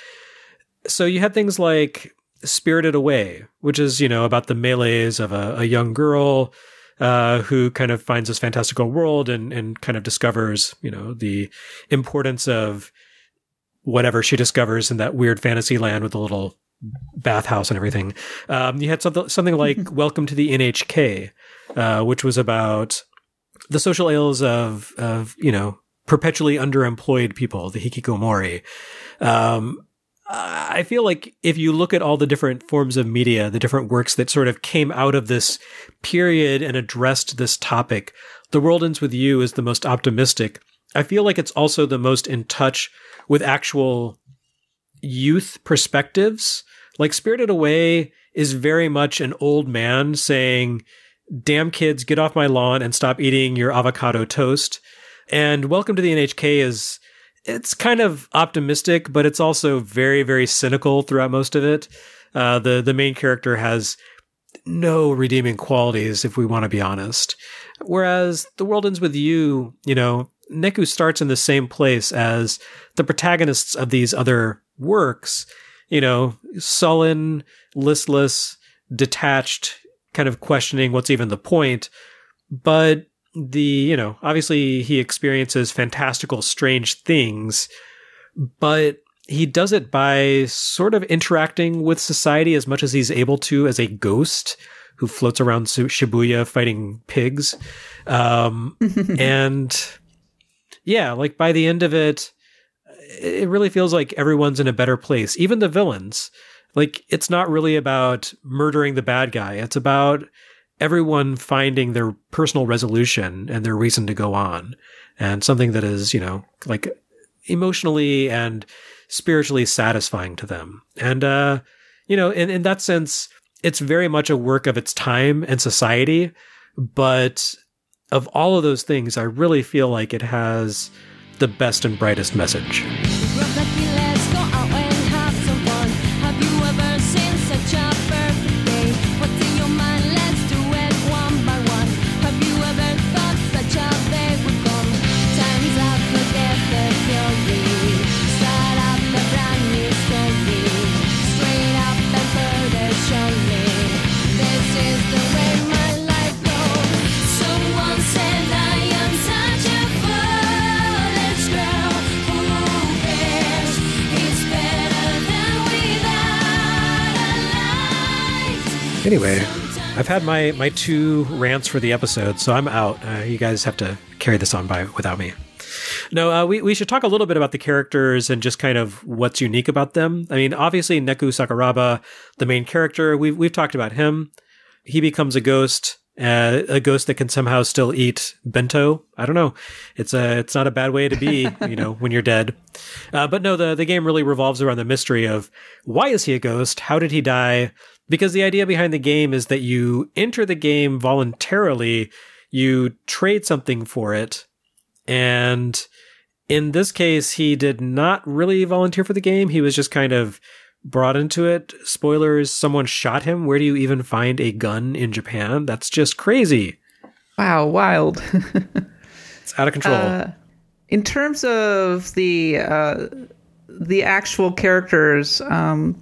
So you had things like Spirited Away, which is, you know, about the melees of a, a young girl uh, who kind of finds this fantastical world and, and kind of discovers, you know, the importance of whatever she discovers in that weird fantasy land with a little bathhouse and everything. Um, you had something, something like Welcome to the N H K, uh, which was about the social ills of, of, you know, perpetually underemployed people, the hikikomori. Um, I feel like if you look at all the different forms of media, the different works that sort of came out of this period and addressed this topic, The World Ends With You is the most optimistic. I feel like it's also the most in touch with actual youth perspectives. Like Spirited Away is very much an old man saying, damn kids, get off my lawn and stop eating your avocado toast. And Welcome to the N H K is... it's kind of optimistic, but it's also very, very cynical throughout most of it. Uh, the, the main character has no redeeming qualities, if we want to be honest. Whereas The World Ends With You, you know, Neku starts in the same place as the protagonists of these other works, you know, sullen, listless, detached, kind of questioning what's even the point. But the, you know, obviously he experiences fantastical, strange things, but he does it by sort of interacting with society as much as he's able to as a ghost who floats around Shibuya fighting pigs. Um, and yeah, like by the end of it, it really feels like everyone's in a better place. Even the villains. Like, it's not really about murdering the bad guy. It's about everyone finding their personal resolution and their reason to go on. And something that is, you know, like emotionally and spiritually satisfying to them. And, uh, you know, in, in that sense, it's very much a work of its time and society. But of all of those things, I really feel like it has the best and brightest message. Anyway, I've had my, my two rants for the episode, so I'm out. Uh, you guys have to carry this on by without me. No, uh, we, we should talk a little bit about the characters and just kind of what's unique about them. I mean, obviously, Neku Sakuraba, the main character, we've, we've talked about him. He becomes a ghost, uh, a ghost that can somehow still eat bento. I don't know. It's a, it's not a bad way to be, you know, when you're dead. Uh, but no, the, the game really revolves around the mystery of why is he a ghost? How did he die? Because the idea behind the game is that you enter the game voluntarily, you trade something for it. And in this case, he did not really volunteer for the game. He was just kind of brought into it. Spoilers, someone shot him. Where do you even find a gun in Japan? That's just crazy. Wow, wild. It's out of control. Uh, in terms of the uh, the actual characters, um,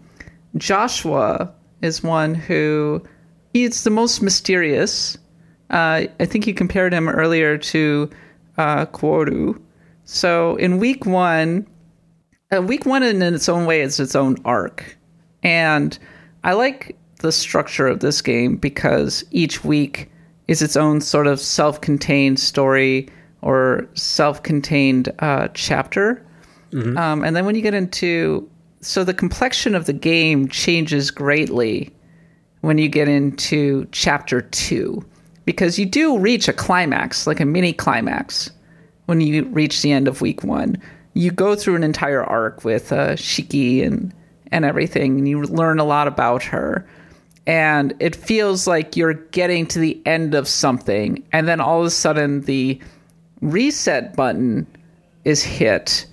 Joshua is one who he's the most mysterious. Uh, I think you compared him earlier to uh, Kworu. So in week one, uh, week one in its own way is its own arc. And I like the structure of this game because each week is its own sort of self-contained story or self-contained uh, chapter. Mm-hmm. Um, and then when you get into... So the complexion of the game changes greatly when you get into chapter two, because you do reach a climax, like a mini climax, when you reach the end of week one. You go through an entire arc with uh, Shiki and, and everything, and you learn a lot about her. And it feels like you're getting to the end of something, and then all of a sudden the reset button is hit,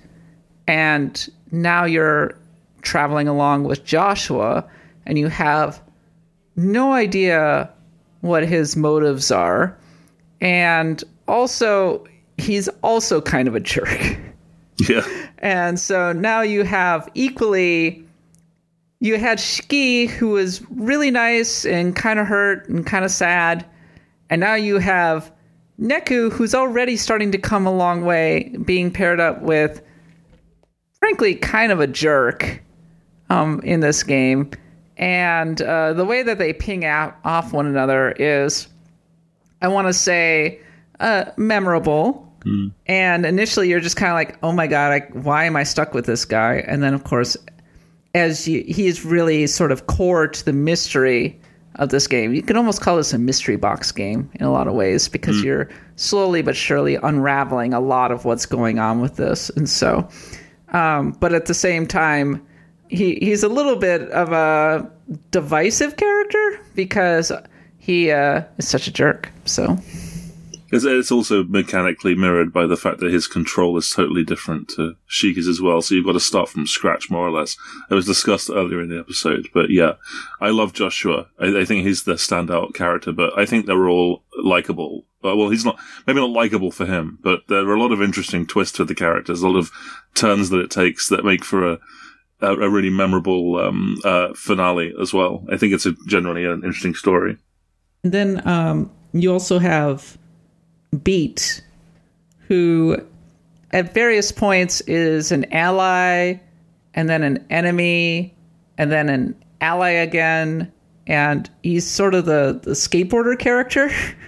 and now you're traveling along with Joshua, and you have no idea what his motives are. And also, he's also kind of a jerk. Yeah. And so now you have equally, you had Shiki, who was really nice and kind of hurt and kind of sad. And now you have Neku, who's already starting to come a long way, being paired up with, frankly, kind of a jerk. Um, in this game. And uh, the way that they ping out off one another is, I want to say, uh, memorable. Mm. And initially you're just kind of like, oh my God, I, why am I stuck with this guy? And then, of course, as you, he is really sort of core to the mystery of this game. You can almost call this a mystery box game in a lot of ways, because mm. you're slowly but surely unraveling a lot of what's going on with this. And so, um, but at the same time, He he's a little bit of a divisive character because he uh, is such a jerk. So it's, it's also mechanically mirrored by the fact that his control is totally different to Shiki's as well. So you've got to start from scratch, more or less. It was discussed earlier in the episode, but yeah, I love Joshua. I, I think he's the standout character, but I think they're all likable. Well, he's not, maybe not likable for him, but there are a lot of interesting twists to the characters, a lot of turns that it takes that make for a A, a really memorable um, uh, finale as well. I think it's a generally an interesting story. And then um, you also have Beat, who at various points is an ally, and then an enemy, and then an ally again, and he's sort of the, the skateboarder character.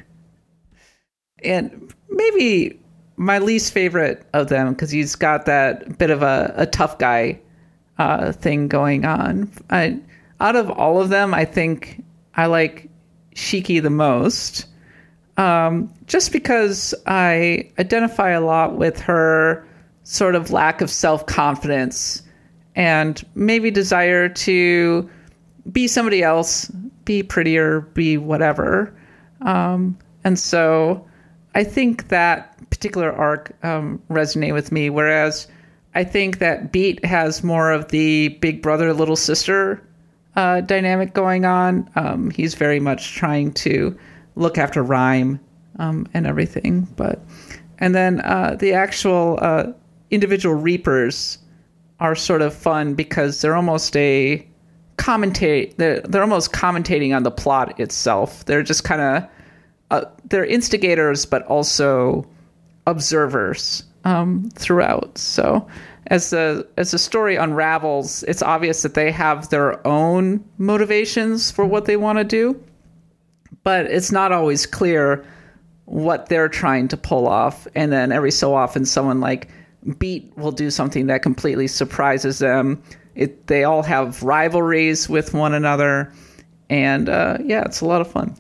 And maybe my least favorite of them, because he's got that bit of a, a tough guy uh, thing going on. I, out of all of them, I think I like Shiki the most, um, just because I identify a lot with her sort of lack of self-confidence and maybe desire to be somebody else, be prettier, be whatever. Um, and so I think that particular arc um, resonated with me, whereas I think that Beat has more of the big brother, little sister uh, dynamic going on. Um, he's very much trying to look after Rhyme um, and everything. But and then uh, the actual uh, individual Reapers are sort of fun because they're almost a commentate. They're, they're almost commentating on the plot itself. They're just kind of uh, they're instigators, but also observers um, throughout. So as the as the story unravels, it's obvious that they have their own motivations for what they want to do, but it's not always clear what they're trying to pull off. And then every so often, someone like Beat will do something that completely surprises them. It, they all have rivalries with one another, and uh, yeah, it's a lot of fun.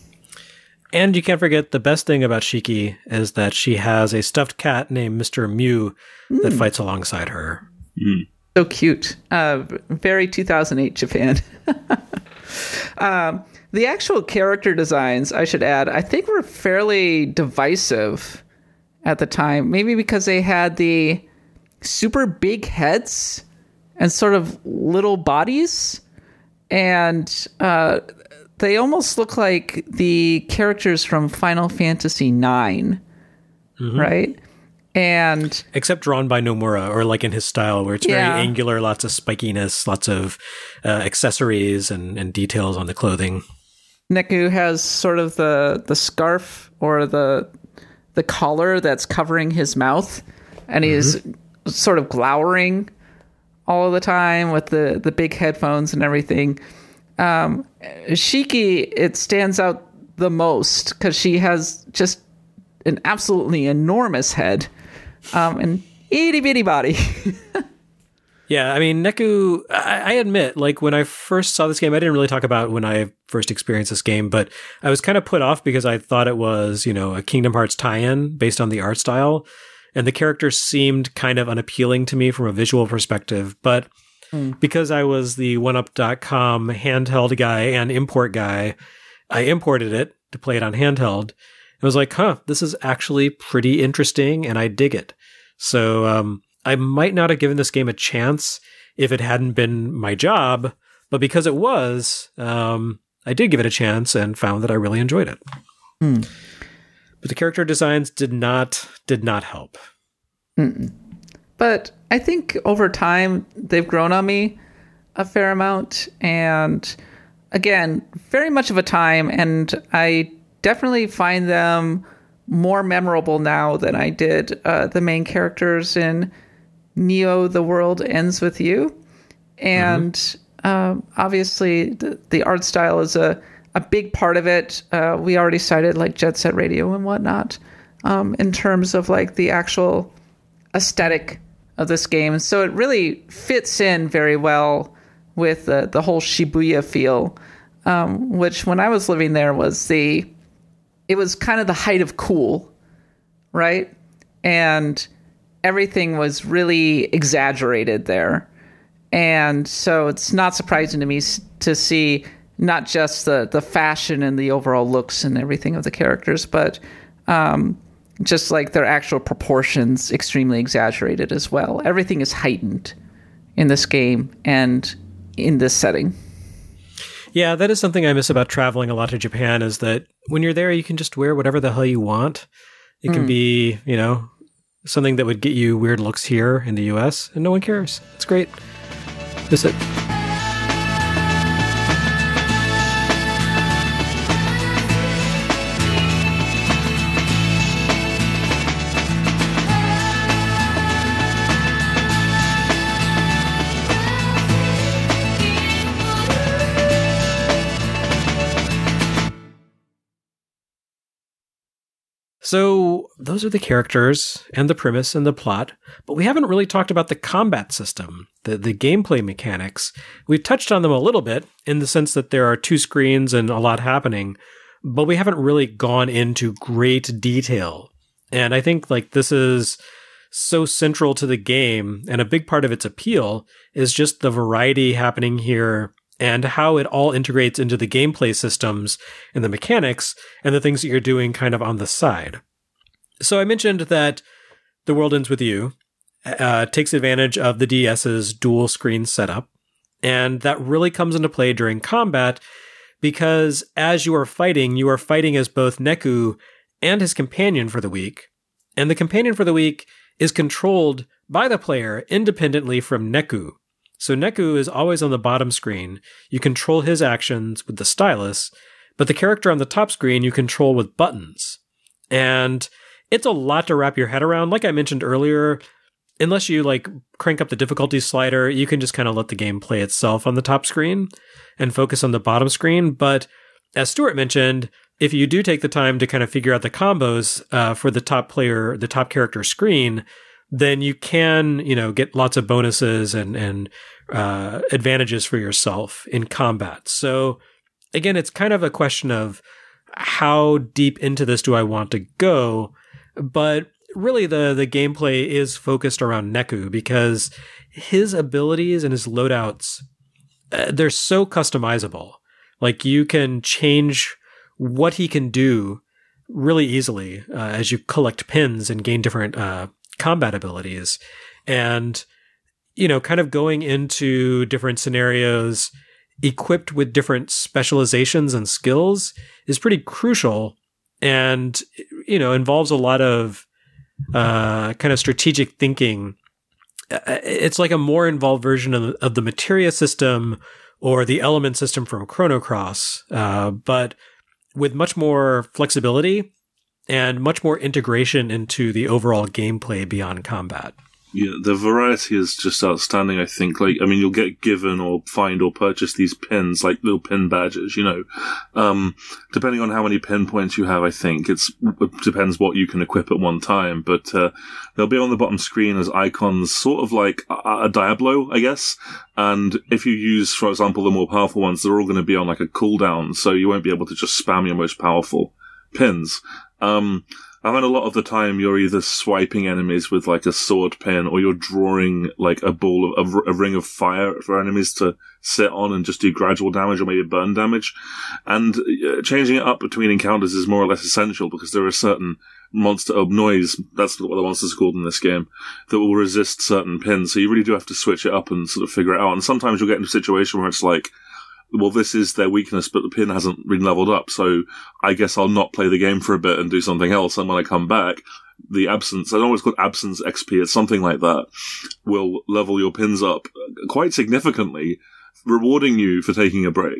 And you can't forget the best thing about Shiki is that she has a stuffed cat named Mister Mew mm. that fights alongside her. Mm. So cute. Uh, very two thousand eight Japan. um, the actual character designs, I should add, I think were fairly divisive at the time. Maybe because they had the super big heads and sort of little bodies. And uh, they almost look like the characters from Final Fantasy nine, mm-hmm. right? And except drawn by Nomura, or like in his style, where it's yeah. very angular, lots of spikiness, lots of uh, accessories and, and details on the clothing. Neku has sort of the, the scarf or the the collar that's covering his mouth, and he's mm-hmm. sort of glowering all the time with the, the big headphones and everything. Um, Shiki, it stands out the most because she has just an absolutely enormous head um, and itty bitty body. Yeah, I mean, Neku, I, I admit, like when I first saw this game, I didn't really talk about when I first experienced this game, but I was kind of put off because I thought it was, you know, a Kingdom Hearts tie-in based on the art style. And the character seemed kind of unappealing to me from a visual perspective. But mm. because I was the one up dot com handheld guy and import guy, I imported it to play it on handheld. I was like, huh, this is actually pretty interesting, and I dig it. So um, I might not have given this game a chance if it hadn't been my job, but because it was, um, I did give it a chance and found that I really enjoyed it. Mm. But the character designs did not did not help. Mm-mm. But I think over time, they've grown on me a fair amount. And again, very much of a time. And I definitely find them more memorable now than I did uh, the main characters in Neo, The World Ends With You. And mm-hmm. um, obviously, the, the art style is a, a big part of it. Uh, we already cited like Jet Set Radio and whatnot um, in terms of like the actual aesthetic of this game. So it really fits in very well with uh, the whole Shibuya feel, um, which when I was living there was the, it was kind of the height of cool, right? And everything was really exaggerated there. And so it's not surprising to me to see not just the, the fashion and the overall looks and everything of the characters, but um, just like their actual proportions extremely exaggerated as well. Everything is heightened in this game and in this setting. Yeah, that is something I miss about traveling a lot to Japan, is that when you're there, you can just wear whatever the hell you want. It can mm. be, you know, something that would get you weird looks here in the U S, and no one cares. It's great. Miss it. So those are the characters and the premise and the plot, but we haven't really talked about the combat system, the, the gameplay mechanics. We've touched on them a little bit in the sense that there are two screens and a lot happening, but we haven't really gone into great detail. And I think like this is so central to the game, and a big part of its appeal is just the variety happening here and how it all integrates into the gameplay systems and the mechanics and the things that you're doing kind of on the side. So I mentioned that The World Ends With You uh, takes advantage of the DS's dual screen setup, and that really comes into play during combat because as you are fighting, you are fighting as both Neku and his companion for the week, and the companion for the week is controlled by the player independently from Neku. So Neku is always on the bottom screen. You control his actions with the stylus, but the character on the top screen you control with buttons. And it's a lot to wrap your head around. Like I mentioned earlier, unless you like crank up the difficulty slider, you can just kind of let the game play itself on the top screen and focus on the bottom screen. But as Stuart mentioned, if you do take the time to kind of figure out the combos uh, for the top player, the top character screen, then you can, you know, get lots of bonuses and, and uh, advantages for yourself in combat. So again, it's kind of a question of how deep into this do I want to go? But really the, the gameplay is focused around Neku because his abilities and his loadouts, uh, they're so customizable. Like you can change what he can do really easily uh, as you collect pins and gain different uh, combat abilities. And, you know, kind of going into different scenarios equipped with different specializations and skills is pretty crucial and, you know, involves a lot of uh, kind of strategic thinking. It's like a more involved version of, of the materia system or the element system from Chrono Cross, uh, but with much more flexibility and much more integration into the overall gameplay beyond combat. Yeah, the variety is just outstanding, I think. Like, I mean, you'll get given or find or purchase these pins, like little pin badges, you know. Um, depending on how many pin points you have, I think, it's, it depends what you can equip at one time. But uh, they'll be on the bottom screen as icons, sort of like a, a Diablo, I guess. And if you use, for example, the more powerful ones, they're all going to be on like a cooldown, so you won't be able to just spam your most powerful pins. Um, I find a lot of the time you're either swiping enemies with like a sword pin or you're drawing like a ball of a, a ring of fire for enemies to sit on and just do gradual damage or maybe burn damage. And uh, changing it up between encounters is more or less essential because there are certain monster of noise, that's what the monsters are called in this game, that will resist certain pins. So you really do have to switch it up and sort of figure it out. And sometimes you'll get into a situation where it's like, well, this is their weakness, but the pin hasn't been leveled up, so I guess I'll not play the game for a bit and do something else, and when I come back, the absence, I don't know what's called absence X P, it's something like that, will level your pins up quite significantly, rewarding you for taking a break.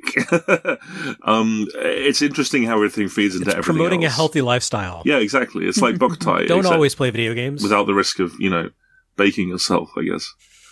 um, it's interesting how everything feeds into it's everything promoting else. a healthy lifestyle. Yeah, exactly. It's like Boktai. Don't always play video games. Without the risk of, you know, baking yourself, I guess.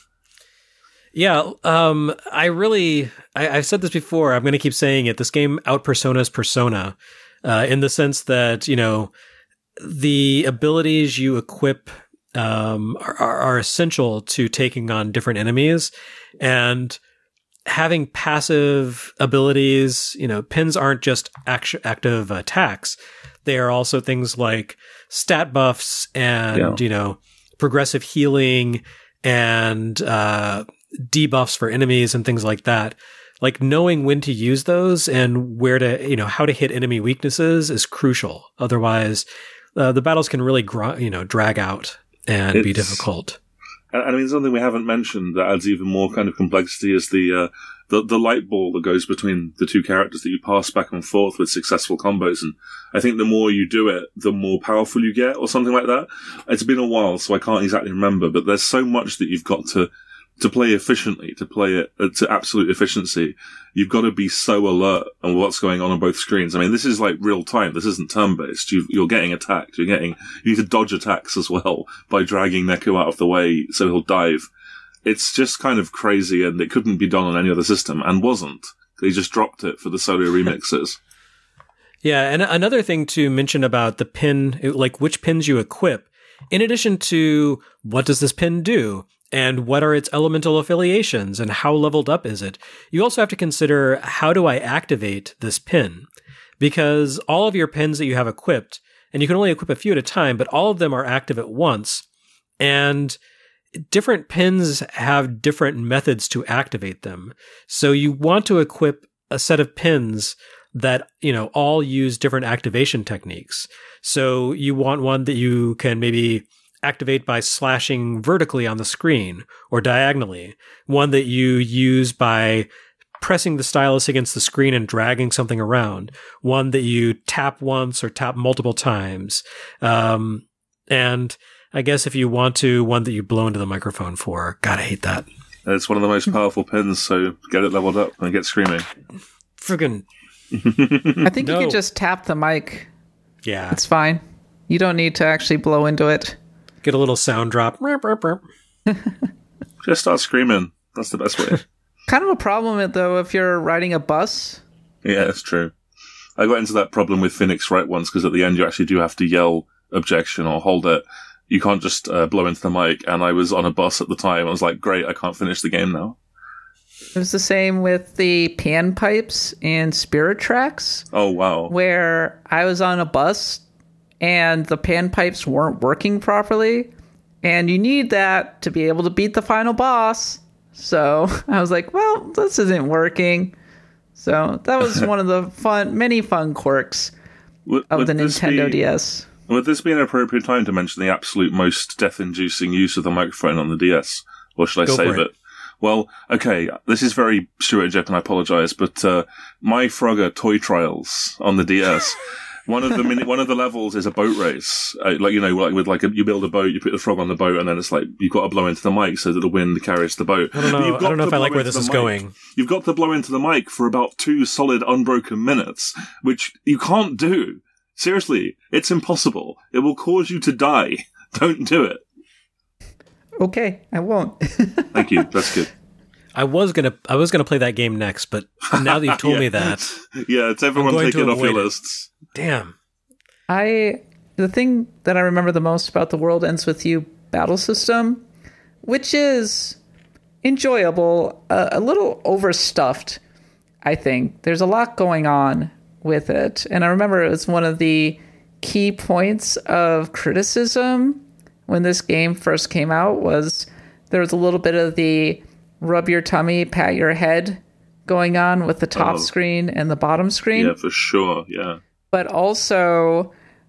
Yeah, um, I really, I, I've said this before, I'm going to keep saying it, this game out-personas Persona, uh, in the sense that, you know, the abilities you equip um, are, are essential to taking on different enemies, and having passive abilities, you know, pins aren't just act- active attacks, they are also things like stat buffs and, yeah. you know, progressive healing and uh debuffs for enemies and things like that. Like knowing when to use those and where to, you know, how to hit enemy weaknesses is crucial. Otherwise, uh, the battles can really, gr- you know, drag out and it's, be difficult. And I mean, something we haven't mentioned that adds even more kind of complexity is the, uh, the, the light ball that goes between the two characters that you pass back and forth with successful combos. And I think the more you do it, the more powerful you get or something like that. It's been a while, so I can't exactly remember, but there's so much that you've got to To play efficiently, to play it to absolute efficiency, you've got to be so alert on what's going on on both screens. I mean, this is like real time. This isn't turn-based. You've, you're getting attacked. You're getting, you need to dodge attacks as well by dragging Neku out of the way so he'll dive. It's just kind of crazy, and it couldn't be done on any other system, and wasn't. They just dropped it for the solo remixes. Yeah, and another thing to mention about the pin, like which pins you equip, in addition to what does this pin do and what are its elemental affiliations and how leveled up is it, you also have to consider how do I activate this pin? Because all of your pins that you have equipped, and you can only equip a few at a time, but all of them are active at once, and different pins have different methods to activate them. So you want to equip a set of pins that, you know, all use different activation techniques. So you want one that you can maybe activate by slashing vertically on the screen or diagonally, one that you use by pressing the stylus against the screen and dragging something around, one that you tap once or tap multiple times. Um, and I guess if you want to, one that you blow into the microphone for. God, I hate that. It's one of the most powerful pins, so get it leveled up and get screaming. Friggin' I think No. you can just tap the mic. yeah. It's fine. You don't need to actually blow into it. Get a little sound drop. Burp, burp, burp. Just start screaming. That's the best way. Kind of a problem, though, if you're riding a bus. Yeah, it's true. I got into that problem with Phoenix Wright once, because at the end you actually do have to yell objection or hold it. You can't just uh, blow into the mic, and I was on a bus at the time. I was like, great, I can't finish the game now. It was the same with the panpipes in Spirit Tracks, Oh, wow. where I was on a bus and the panpipes weren't working properly, and you need that to be able to beat the final boss. So I was like, well, this isn't working. So that was one of the fun, many fun quirks Would, of would the this Nintendo be, D S. Would this be an appropriate time to mention the absolute most death-inducing use of the microphone on the D S? Or should I Go save for it? it. Well, okay, this is very Stuart Jep, and I apologise, but uh, My Frogger Toy Trials on the D S. One of the mini- one of the levels is a boat race, uh, like you know, like with like a, you build a boat, you put the frog on the boat, and then it's like you've got to blow into the mic so that the wind carries the boat. I don't But know. you've I got don't know to if I like blow where into this the is mic. going. You've got to blow into the mic for about two solid unbroken minutes, which you can't do. Seriously, it's impossible. It will cause you to die. Don't do it. Okay, I won't. Thank you. That's good. I was gonna, I was gonna play that game next, but now that you've told Yeah. me that, Yeah, it's everyone going take to it off your avoid it. lists. damn. I the thing that I remember the most about the World Ends With You battle system, which is enjoyable, uh, a little overstuffed, I think. There's a lot going on with it. And I remember it was one of the key points of criticism when this game first came out was there was a little bit of the rub your tummy, pat your head going on with the top Oh. screen and the bottom screen. Yeah, for sure. Yeah. But also,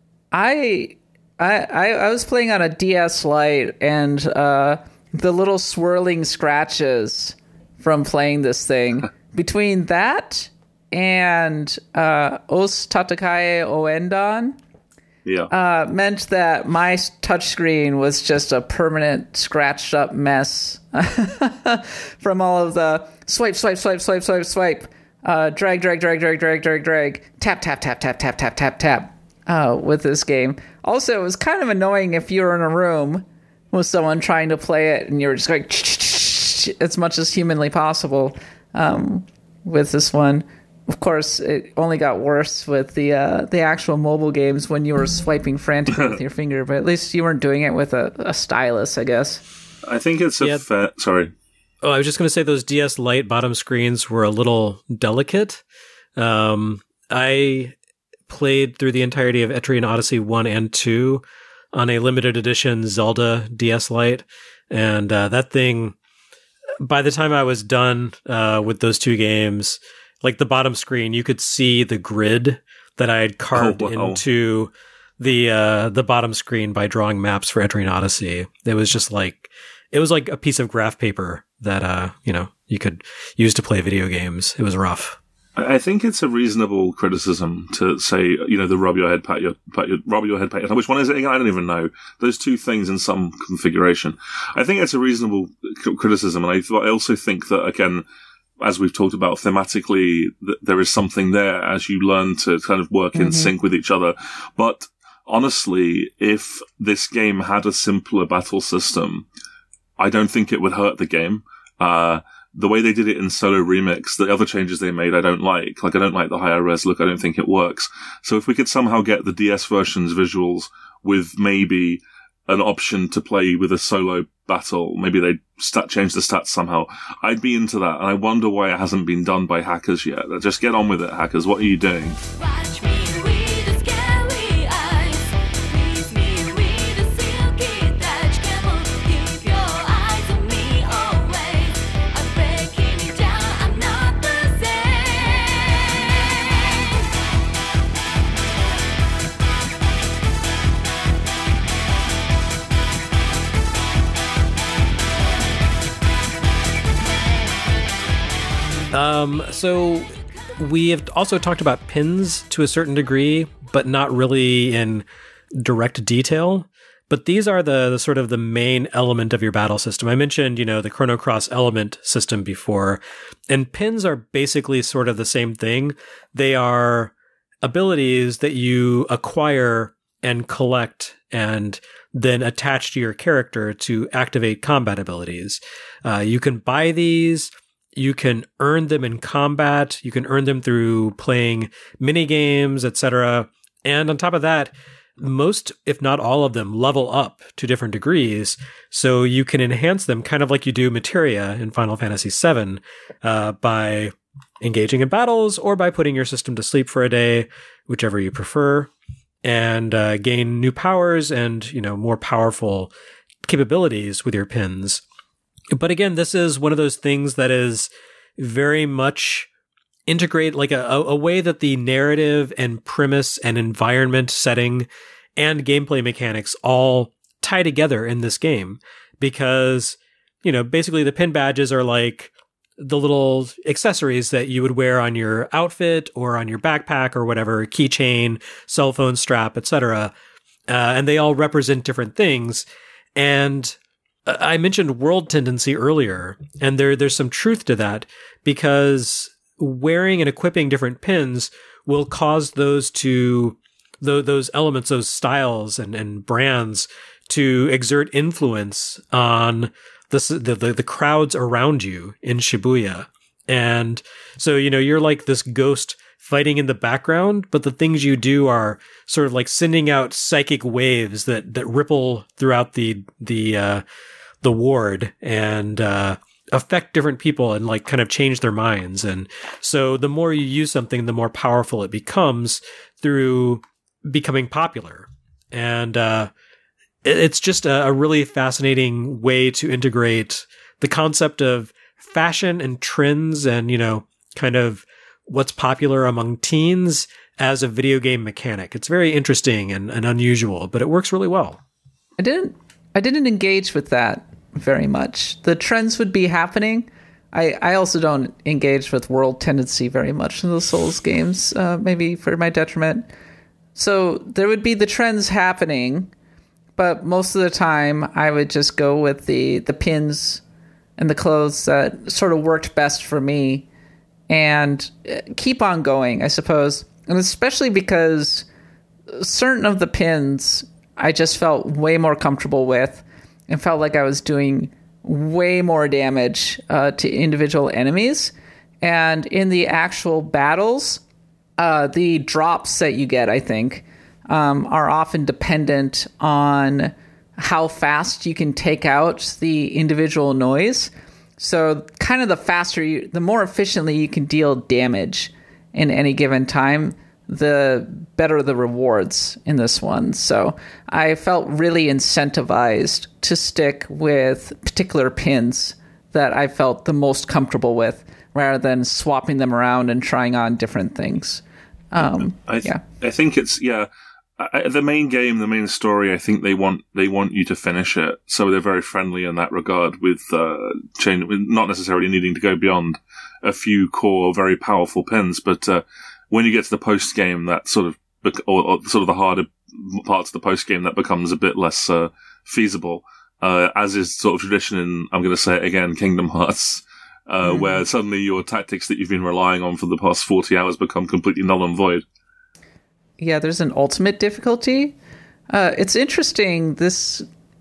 I, I I I was playing on a D S Lite, and uh, the little swirling scratches from playing this thing between that and uh, Os Tatakae Oendan Yeah. uh, meant that my touchscreen was just a permanent scratched up mess from all of the swipe, swipe, swipe, swipe, swipe, swipe, uh, drag, drag, drag, drag, drag, drag, drag, tap, tap, tap, tap, tap, tap, tap, tap uh, with this game. Also, it was kind of annoying if you were in a room with someone trying to play it and you were just going as much as humanly possible um, with this one. Of course, it only got worse with the uh, the actual mobile games when you were swiping frantically with your finger, but at least you weren't doing it with a, a stylus, I guess. I think it's a Yeah. fair. Sorry. Oh, I was just going to say those D S Lite bottom screens were a little delicate. Um, I played through the entirety of Etrian Odyssey one and two on a limited edition Zelda D S Lite, and uh, that thing, by the time I was done uh, with those two games, like the bottom screen, you could see the grid that I had carved Oh, wow. into the uh, the bottom screen by drawing maps for Etrian Odyssey. It was just like it was like a piece of graph paper that uh, you know you could use to play video games. It was rough. I I think it's a reasonable criticism to say, you know, the rub your head, pat your, pat your, rub your head, pat your. Which one is it again? I don't even know. Those two things in some configuration. I think it's a reasonable c- criticism, and I, th- I also think that again, as we've talked about thematically, th- there is something there as you learn to kind of work in sync with each other. But honestly, if this game had a simpler battle system, I don't think it would hurt the game. Uh, the way they did it in Solo Remix, the other changes they made, I don't like. Like, I don't like the higher res look. I don't think it works. So if we could somehow get the D S version's visuals with maybe an option to play with a solo battle, maybe they stat change the stats somehow, I'd be into that. And I wonder why it hasn't been done by hackers yet. Just get on with it, hackers. What are you doing? Watch me with the scary eyes. Please me with the silky touch. Careful, keep your eyes on me always. I'm breaking it down, I'm not the same. Um, so we have also talked about pins to a certain degree, but not really in direct detail. But these are the, the sort of the main element of your battle system. I mentioned, you know, the Chrono Cross element system before, and pins are basically sort of the same thing. They are abilities that you acquire and collect and then attach to your character to activate combat abilities. Uh, you can buy these. You can earn them in combat. You can earn them through playing mini games, et cetera. And on top of that, most, if not all of them, level up to different degrees. So you can enhance them kind of like you do materia in Final Fantasy seven uh, by engaging in battles or by putting your system to sleep for a day, whichever you prefer, and uh, gain new powers and, you know, more powerful capabilities with your pins. But again, this is one of those things that is very much integrate, like a, a way that the narrative and premise and environment setting and gameplay mechanics all tie together in this game. Because, you know, basically the pin badges are like the little accessories that you would wear on your outfit or on your backpack or whatever, keychain, cell phone strap, et cetera. Uh, and they all represent different things. And I mentioned world tendency earlier, and there there's some truth to that, because wearing and equipping different pins will cause those to those elements, those styles and, and brands to exert influence on the, the the crowds around you in Shibuya. And so, you know, you're like this ghost fighting in the background, but the things you do are sort of like sending out psychic waves that that ripple throughout the the uh the ward and uh, affect different people and like kind of change their minds. And so the more you use something, the more powerful it becomes through becoming popular. And uh, it, it's just a, a really fascinating way to integrate the concept of fashion and trends and, you know, kind of what's popular among teens as a video game mechanic. It's very interesting and, and unusual, but it works really well. I didn't I didn't engage with that very much. The trends would be happening. I, I also don't engage with world tendency very much in the Souls games, uh, maybe for my detriment. So there would be the trends happening, but most of the time I would just go with the, the pins and the clothes that sort of worked best for me and keep on going, I suppose. And especially because certain of the pins I just felt way more comfortable with and felt like I was doing way more damage uh, to individual enemies. And in the actual battles, uh, the drops that you get, I think, um, are often dependent on how fast you can take out the individual noise. So kind of the faster you, the more efficiently you can deal damage in any given time, the better the rewards in this one. So I felt really incentivized to stick with particular pins that I felt the most comfortable with, rather than swapping them around and trying on different things. Um, I th- yeah, I think it's yeah. I, the main game, the main story. I think they want they want you to finish it, so they're very friendly in that regard. With uh, change, not necessarily needing to go beyond a few core, very powerful pins, but uh, when you get to the post game, that sort of or, or sort of the harder parts of the post game, that becomes a bit less uh, feasible. Uh, as is sort of tradition in, I'm going to say it again, Kingdom Hearts, uh, mm. where suddenly your tactics that you've been relying on for the past forty hours become completely null and void. Yeah, there's an ultimate difficulty. Uh, it's interesting. This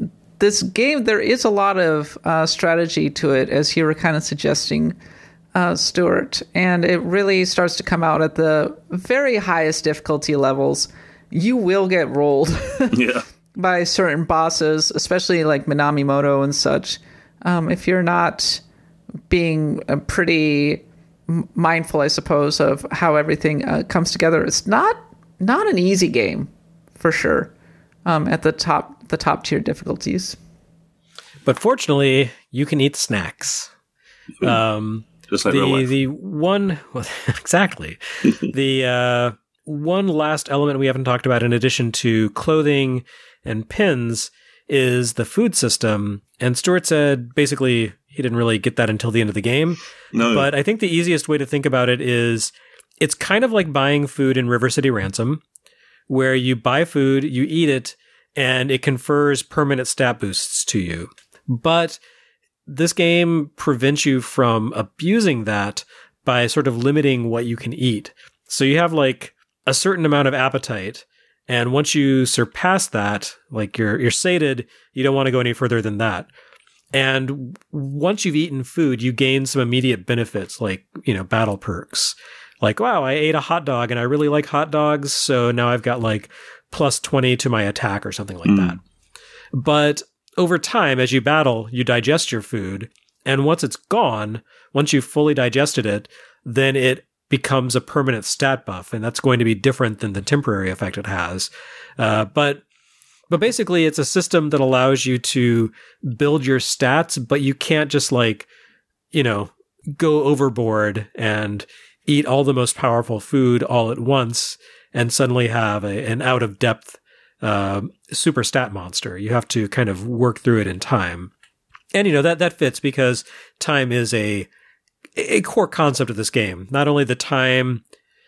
this game, there is a lot of uh, strategy to it, as you were kind of suggesting, uh, Stuart. And it really starts to come out at the very highest difficulty levels. You will get rolled Yeah. by certain bosses, especially like Minamimoto and such. Um, if you're not being uh, pretty m- mindful, I suppose, of how everything uh, comes together, it's not not an easy game, for sure. Um, at the top, the top tier difficulties. But fortunately, you can eat snacks. Um, Just like real the life. the one well, exactly the uh, one last element we haven't talked about, in addition to clothing and pins, is the food system. And Stuart said basically he didn't really get that until the end of the game. No. But I think the easiest way to think about it is it's kind of like buying food in River City Ransom, where you buy food, you eat it, and it confers permanent stat boosts to you. But this game prevents you from abusing that by sort of limiting what you can eat. So you have like a certain amount of appetite, and once you surpass that, like you're you're sated, you don't want to go any further than that. And once you've eaten food, you gain some immediate benefits, like, you know, battle perks. Like, wow, I ate a hot dog and I really like hot dogs, so now I've got like plus twenty to my attack or something like that. But over time, as you battle, you digest your food, and once it's gone, once you've fully digested it, then it becomes a permanent stat buff, and that's going to be different than the temporary effect it has. Uh, but but basically, it's a system that allows you to build your stats, but you can't just like, you know, go overboard and eat all the most powerful food all at once and suddenly have a, an out-of-depth uh, super stat monster. You have to kind of work through it in time. And, you know, that, that fits because time is a a core concept of this game. Not only the time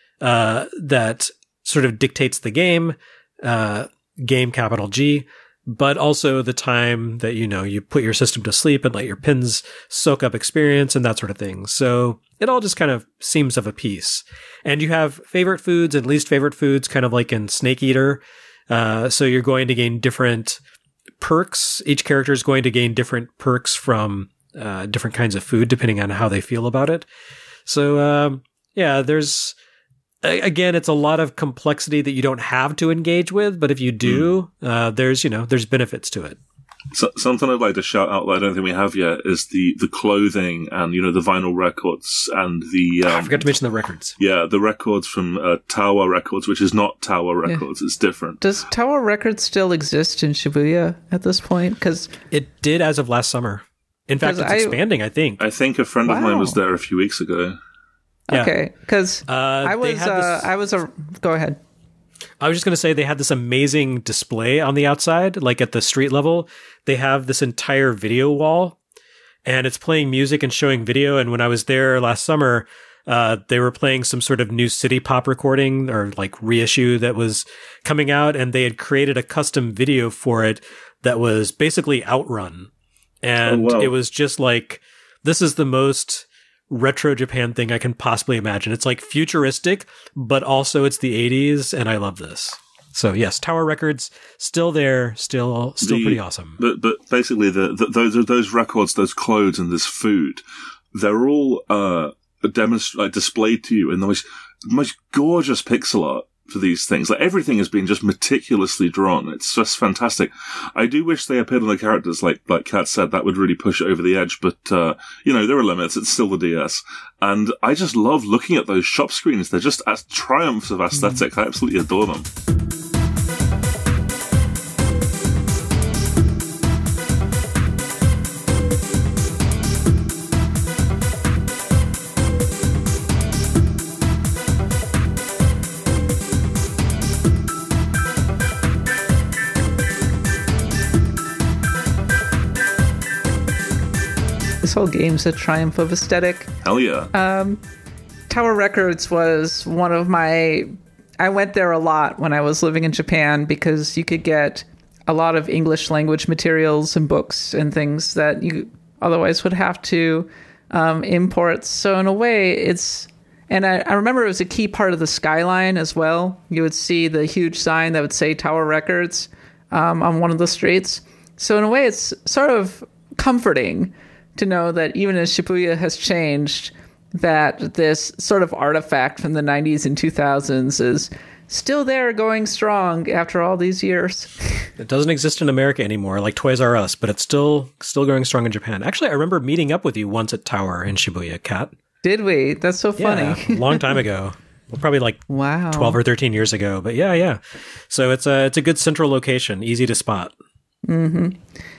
uh, that sort of dictates the game, uh, game capital G, but also the time that, you know, you put your system to sleep and let your pins soak up experience and that sort of thing. So it all just kind of seems of a piece. And you have favorite foods and least favorite foods, kind of like in Snake Eater. Uh, so you're going to gain different perks. Each character is going to gain different perks from uh, different kinds of food, depending on how they feel about it. So, um, yeah, there's, again, it's a lot of complexity that you don't have to engage with, but if you do, mm. uh, there's, you know, there's benefits to it. So, something I'd like to shout out that I don't think we have yet is the, the clothing and, you know, the vinyl records and the... Um, oh, I forgot to mention the records. Yeah, the records from uh, Tower Records, which is not Tower Records. Yeah. It's different. Does Tower Records still exist in Shibuya at this point? Because it did as of last summer. In fact, it's I, expanding, I think. I think a friend wow. of mine was there a few weeks ago. Yeah. Okay, because uh, I was, uh, I was a... Go ahead. I was just going to say they had this amazing display on the outside, like at the street level. They have this entire video wall, and it's playing music and showing video. And when I was there last summer, uh, they were playing some sort of new city pop recording or like reissue that was coming out, and they had created a custom video for it that was basically Outrun. And oh, wow. It was just like, this is the most retro Japan thing I can possibly imagine. It's like futuristic, but also it's the eighties, and I love this. So yes, Tower Records still there, still still the, pretty awesome. But but basically, the, the those those records, those clothes, and this food, they're all uh demonst- like displayed to you in the most most gorgeous pixel art for these things. Like everything has been just meticulously drawn. It's just fantastic. I do wish they appeared on the characters, like like Kat said, that would really push it over the edge. But uh, you know, there are limits. It's still the D S, and I just love looking at those shop screens. They're just as triumphs of aesthetic. Mm. I absolutely adore them. This whole game's a triumph of aesthetic. Hell yeah. Um, Tower Records was one of my... I went there a lot when I was living in Japan because you could get a lot of English language materials and books and things that you otherwise would have to um, import. So in a way, it's... And I, I remember it was a key part of the skyline as well. You would see the huge sign that would say Tower Records um, on one of the streets. So in a way, it's sort of comforting to know that even as Shibuya has changed, that this sort of artifact from the nineties and two thousands is still there going strong after all these years. It doesn't exist in America anymore, like Toys R Us, but it's still still going strong in Japan. Actually, I remember meeting up with you once at Tower in Shibuya, Kat. Did we? That's so funny. Yeah, a long time ago. Well, probably like Wow. twelve or thirteen years ago. But yeah, yeah. So it's a, it's a good central location, easy to spot. Um,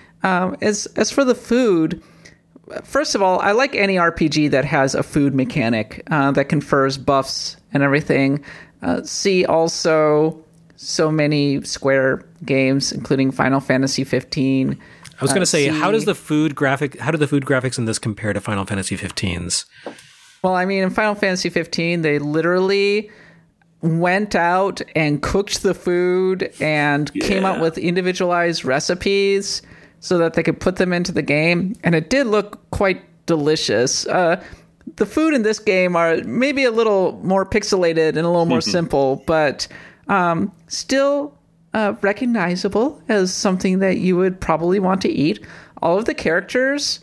as as for the food, first of all, I like any R P G that has a food mechanic uh, that confers buffs and everything. Uh, see also so many Square games, including Final Fantasy fifteen. I was going to Uh, say, see- how does the food graphic? How do the food graphics in this compare to Final Fantasy fifteen's? Well, I mean, in Final Fantasy fifteen, they literally went out and cooked the food and came up Yeah. with individualized recipes so that they could put them into the game. And it did look quite delicious. Uh, the food in this game are maybe a little more pixelated and a little more simple, but um, still uh, recognizable as something that you would probably want to eat. All of the characters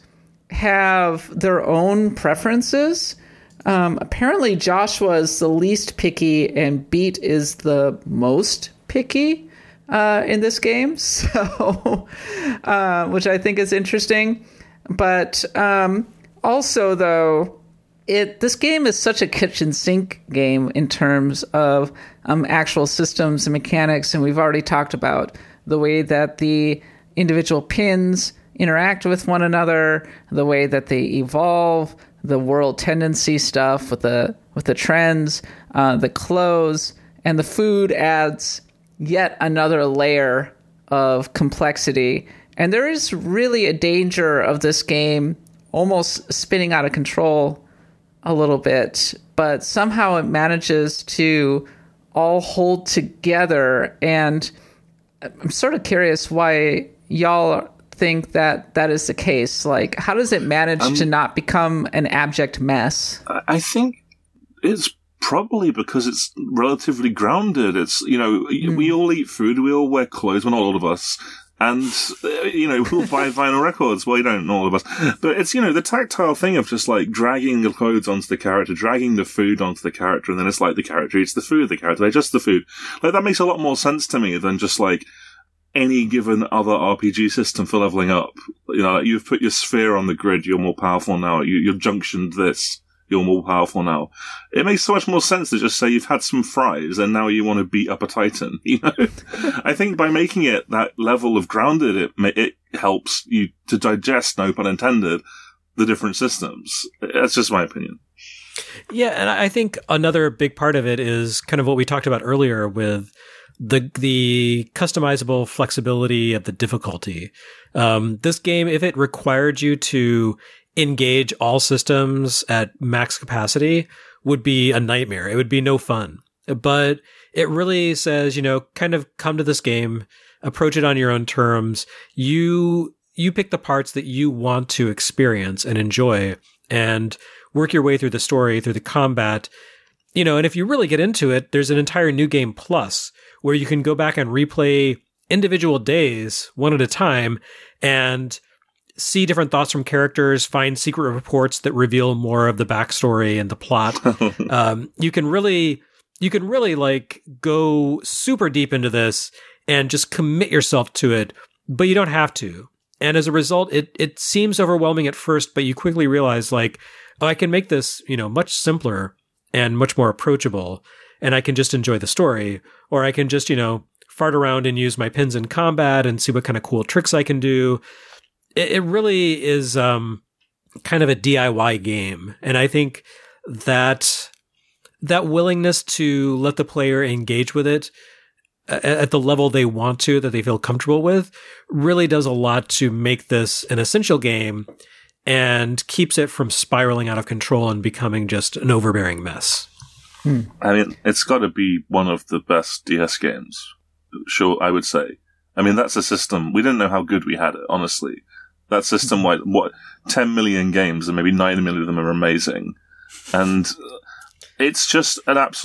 have their own preferences. Um, apparently, Joshua is the least picky, and Beat is the most picky uh, in this game. So, uh, which I think is interesting. But um, also, though, it this game is such a kitchen sink game in terms of um, actual systems and mechanics, and we've already talked about the way that the individual pins interact with one another, the way that they evolve, the world tendency stuff with the with the trends, uh, the clothes, and the food adds yet another layer of complexity. And there is really a danger of this game almost spinning out of control a little bit, but somehow it manages to all hold together. And I'm sort of curious why y'all think that that is the case. Like, how does it manage Um, to not become an abject mess? I I think it's probably because it's relatively grounded. It's, you know, we all eat food, we all wear clothes, well, not all of us. And, uh, you know, we'll buy vinyl records. Well, you don't, not all of us. But it's, you know, the tactile thing of just like dragging the clothes onto the character, dragging the food onto the character, and then it's like the character eats the food, the character digests the food. Like, that makes a lot more sense to me than just like any given other R P G system for leveling up. You know, like, you've put your sphere on the grid, you're more powerful now. You, you've junctioned this, you're more powerful now. It makes so much more sense to just say you've had some fries and now you want to beat up a titan. You know, I think by making it that level of grounded, it ma- it helps you to digest, no pun intended, the different systems. That's just my opinion. Yeah, and I think another big part of it is kind of what we talked about earlier with the the customizable flexibility of the difficulty. Um, this game, if it required you to engage all systems at max capacity, would be a nightmare. It would be no fun. But it really says, you know, kind of come to this game, approach it on your own terms. You you pick the parts that you want to experience and enjoy, and work your way through the story, through the combat. You know, and if you really get into it, there's an entire New Game Plus where you can go back and replay individual days one at a time and see different thoughts from characters, find secret reports that reveal more of the backstory and the plot. um, you can really, you can really like go super deep into this and just commit yourself to it, but you don't have to. And as a result, it, it seems overwhelming at first, but you quickly realize like, oh, I can make this, you know, much simpler and much more approachable, and I can just enjoy the story, or I can just, you know, fart around and use my pins in combat and see what kind of cool tricks I can do. It, it really is um, kind of a D I Y game, and I think that that willingness to let the player engage with it at, at the level they want to, that they feel comfortable with, really does a lot to make this an essential game and keeps it from spiraling out of control and becoming just an overbearing mess. Hmm. I mean, it's got to be one of the best D S games. Sure, I would say. I mean, that's a system. We didn't know how good we had it, honestly. That system, wide, what, ten million games, and maybe nine million of them are amazing. And it's just an absolute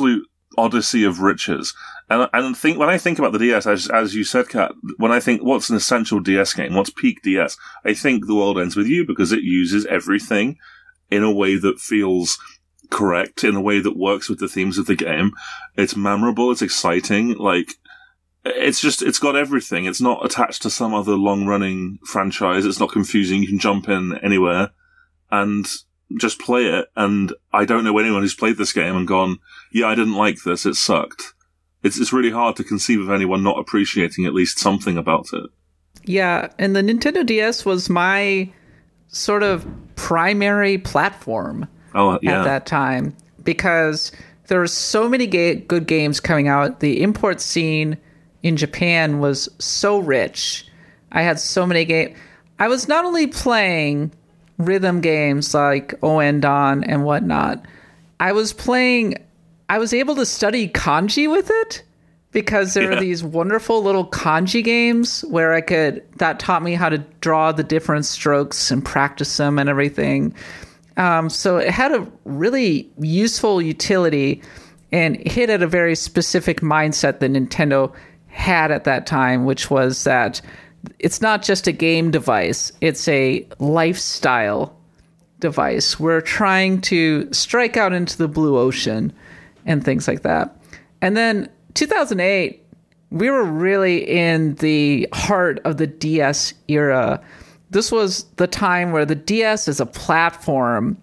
odyssey of riches. And and think when I think about the D S, as as you said, Kat, when I think what's an essential D S game, what's peak D S, I think The World Ends With You, because it uses everything in a way that feels correct, in a way that works with the themes of the game. It's memorable, it's exciting, like, it's just, it's got everything. It's not attached to some other long-running franchise. It's not confusing. You can jump in anywhere and just play it. And I don't know anyone who's played this game and gone, yeah, I didn't like this, it sucked. It's it's really hard to conceive of anyone not appreciating at least something about it. Yeah, and the Nintendo D S was my sort of primary platform Oh, yeah. at that time, because there were so many ga- good games coming out. The import scene in Japan was so rich. I had so many games. I was not only playing rhythm games like Ouendan and whatnot, I was playing, I was able to study kanji with it, because there Yeah. are these wonderful little kanji games where I could, that taught me how to draw the different strokes and practice them and everything. Um, so it had a really useful utility and hit at a very specific mindset that Nintendo had at that time, which was that it's not just a game device, it's a lifestyle device. We're trying to strike out into the blue ocean and things like that. And then two thousand eight, we were really in the heart of the D S era. This was the time where the D S as a platform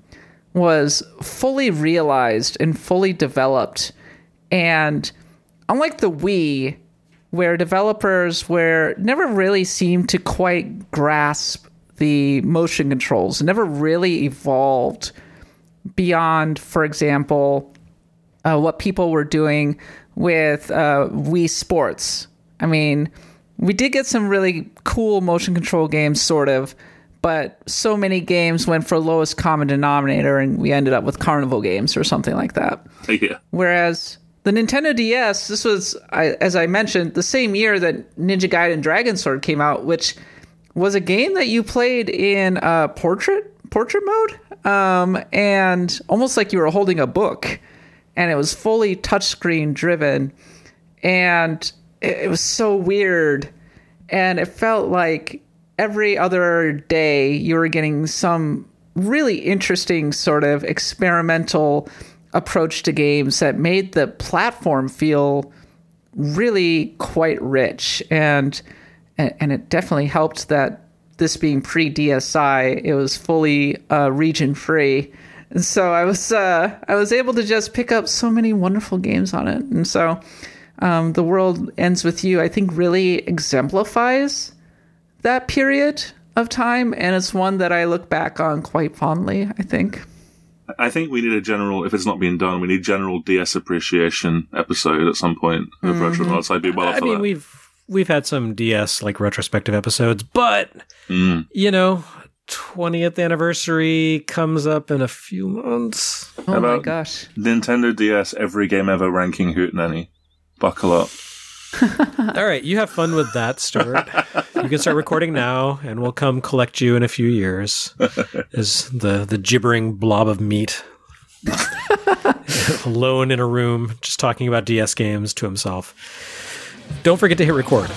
was fully realized and fully developed. And unlike the Wii, where developers were never really seemed to quite grasp the motion controls, never really evolved beyond, for example, uh, what people were doing with uh, Wii Sports. I mean, we did get some really cool motion control games, sort of, but so many games went for lowest common denominator, and we ended up with carnival games or something like that. Yeah. Whereas the Nintendo D S, this was, I, as I mentioned, the same year that Ninja Gaiden Dragon Sword came out, which was a game that you played in uh, portrait portrait mode, um, and almost like you were holding a book, and it was fully touchscreen driven, and it, it was so weird, and it felt like every other day you were getting some really interesting sort of experimental approach to games that made the platform feel really quite rich, and and, and it definitely helped that this being pre-D S I, it was fully uh, region free, and so I was uh, I was able to just pick up so many wonderful games on it, and so um, The World Ends With You, I think, really exemplifies that period of time, and it's one that I look back on quite fondly, I think. I think we need a general, if it's not being done, we need general D S appreciation episode at some point of Mm-hmm. Retronauts. I'd be well up I for mean, that. we've we've had some D S like retrospective episodes, but Mm. you know, twentieth anniversary comes up in a few months. Oh my about- gosh. Nintendo D S every game ever ranking hootenanny. Buckle up. All right, you have fun with that, Stuart. You can start recording now, and we'll come collect you in a few years as the the gibbering blob of meat, alone in a room, just talking about D S games to himself. Don't forget to hit record.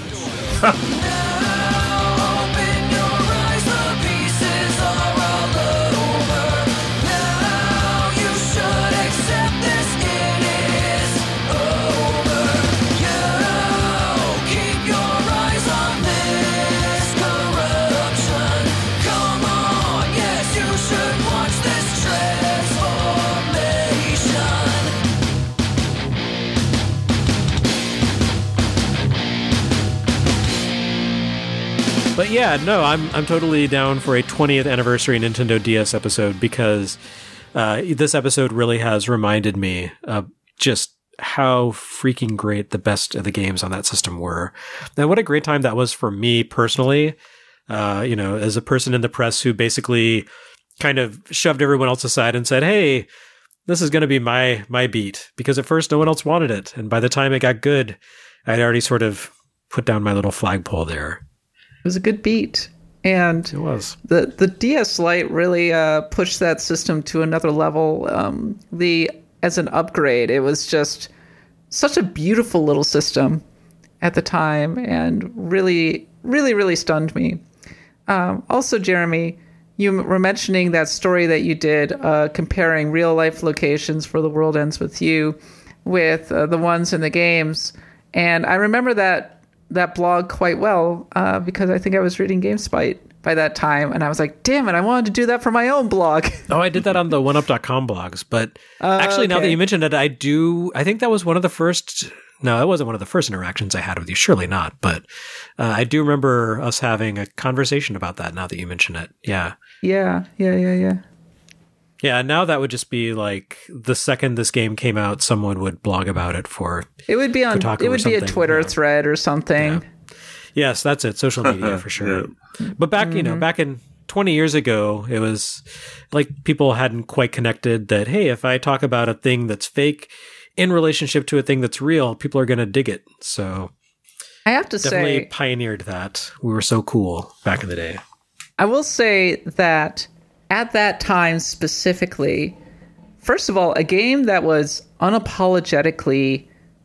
But yeah, no, I'm I'm totally down for a twentieth anniversary Nintendo D S episode, because uh, this episode really has reminded me of just how freaking great the best of the games on that system were. And what a great time that was for me personally, uh, you know, as a person in the press who basically kind of shoved everyone else aside and said, hey, this is going to be my my beat, because at first no one else wanted it. And by the time it got good, I'd already sort of put down my little flagpole there. It was a good beat. And It was. the the D S Lite really uh, pushed that system to another level. Um, the as an upgrade, it was just such a beautiful little system at the time, and really, really, really stunned me. Um, also, Jeremy, you were mentioning that story that you did uh, comparing real life locations for The World Ends With You with uh, the ones in the games. And I remember that that blog quite well uh, because I think I was reading GameSpite by that time. And I was like, damn it, I wanted to do that for my own blog. Oh, I did that on the one up dot com blogs. But Uh, actually, now that okay. you mentioned it, I do, I think that was one of the first, no, that wasn't one of the first interactions I had with you. Surely not. But uh, I do remember us having a conversation about that now that you mention it. Yeah. Yeah, yeah, yeah, yeah. Yeah, now that would just be like the second this game came out, someone would blog about it for. It would be on. Kotaku It or would be a something, Twitter yeah. thread or something. Yes, that's it. Social media for sure. But back, you know, back in twenty years ago, it was like people hadn't quite connected that, hey, if I talk about a thing that's fake in relationship to a thing that's real, people are going to dig it. So I have to definitely say, pioneered that. We were so cool back in the day. I will say that at that time specifically, first of all, a game that was unapologetically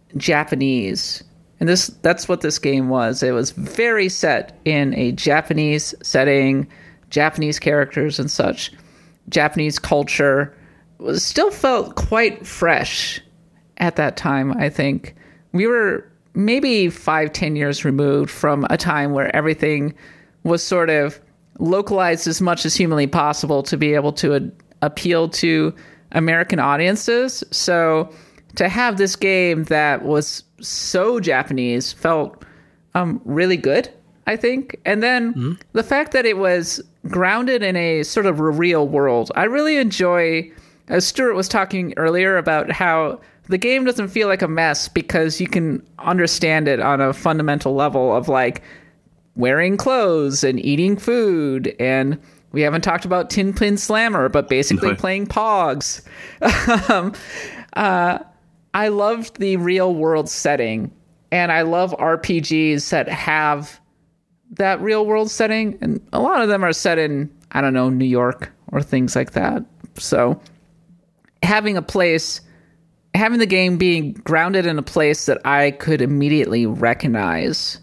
Japanese. And this that's what this game was. It was very set in a Japanese setting, Japanese characters and such. Japanese culture was still felt quite fresh at that time, I think. We were maybe five, ten years removed from a time where everything was sort of localized as much as humanly possible to be able to a- appeal to American audiences. So to have this game that was so Japanese felt um, really good, I think. And then mm-hmm. the fact that it was grounded in a sort of a real world. I really enjoy, as Stuart was talking earlier about how the game doesn't feel like a mess because you can understand it on a fundamental level of like wearing clothes and eating food. And we haven't talked about Tin Pin Slammer, but basically No. playing Pogs. um, uh, I loved the real world setting, and I love R P Gs that have that real world setting. And a lot of them are set in, I don't know, New York or things like that. So having a place, having the game being grounded in a place that I could immediately recognize,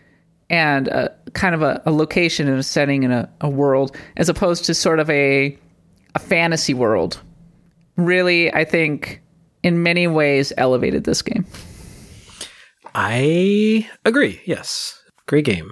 and a, kind of a, a location and a setting in a, a world, as opposed to sort of a a fantasy world, really, I think, in many ways elevated this game. I agree. Yes. Great game.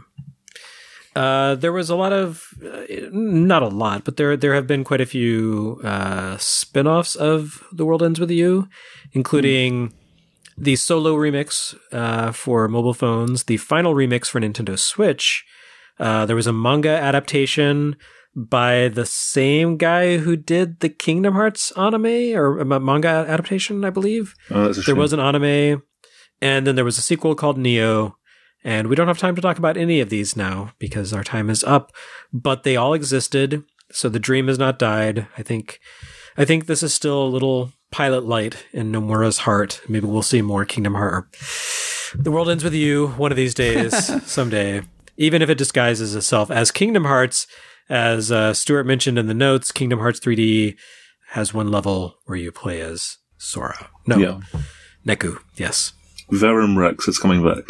Uh, there was a lot of, uh, not a lot, but there there have been quite a few uh, spin-offs of The World Ends With You, including mm. the solo remix uh, for mobile phones, the final remix for Nintendo Switch. Uh, there was a manga adaptation by the same guy who did the Kingdom Hearts anime, or a manga adaptation, I believe. Oh, that's a there shame. was an anime, and then there was a sequel called Neo. And we don't have time to talk about any of these now because our time is up, but they all existed. So the dream has not died. I think, I think this is still a little pilot light in Nomura's heart. Maybe we'll see more Kingdom Hearts. The World Ends With You one of these days, someday, even if it disguises itself as Kingdom Hearts. As uh, Stuart mentioned in the notes, Kingdom Hearts three D has one level where you play as Sora. No, Yeah. Neku. Yes. Verum Rex is coming back.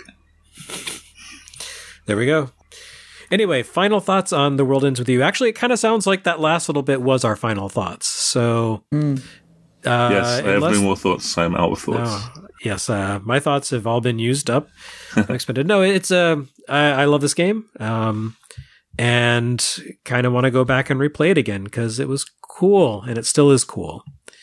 There we go. Anyway, final thoughts on The World Ends With You. Actually, it kind of sounds like that last little bit was our final thoughts. So, mm. uh, yes, I have unless, no more thoughts. So I'm out of thoughts. No, yes, uh, my thoughts have all been used up. Unexpected. No, it's uh, I, I love this game, um, and kind of want to go back and replay it again because it was cool, and it still is cool.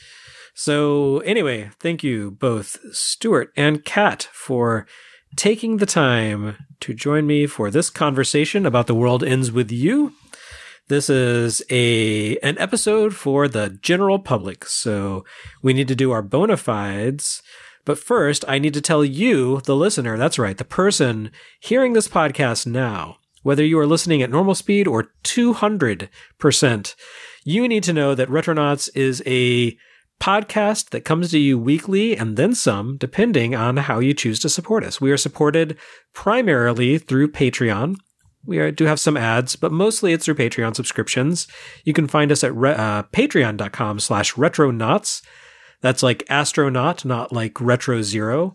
So, anyway, thank you both, Stuart and Kat, for taking the time to join me for this conversation about The World Ends With You. This is a an episode for the general public, so we need to do our bona fides. But first, I need to tell you, the listener, that's right, the person hearing this podcast now, whether you are listening at normal speed or two hundred percent, you need to know that Retronauts is a podcast that comes to you weekly and then some, depending on how you choose to support us. We are supported primarily through Patreon. We are, do have some ads, but mostly it's through Patreon subscriptions. You can find us at re, uh, patreon.com slash retronauts. That's like astronaut, not like retro zero.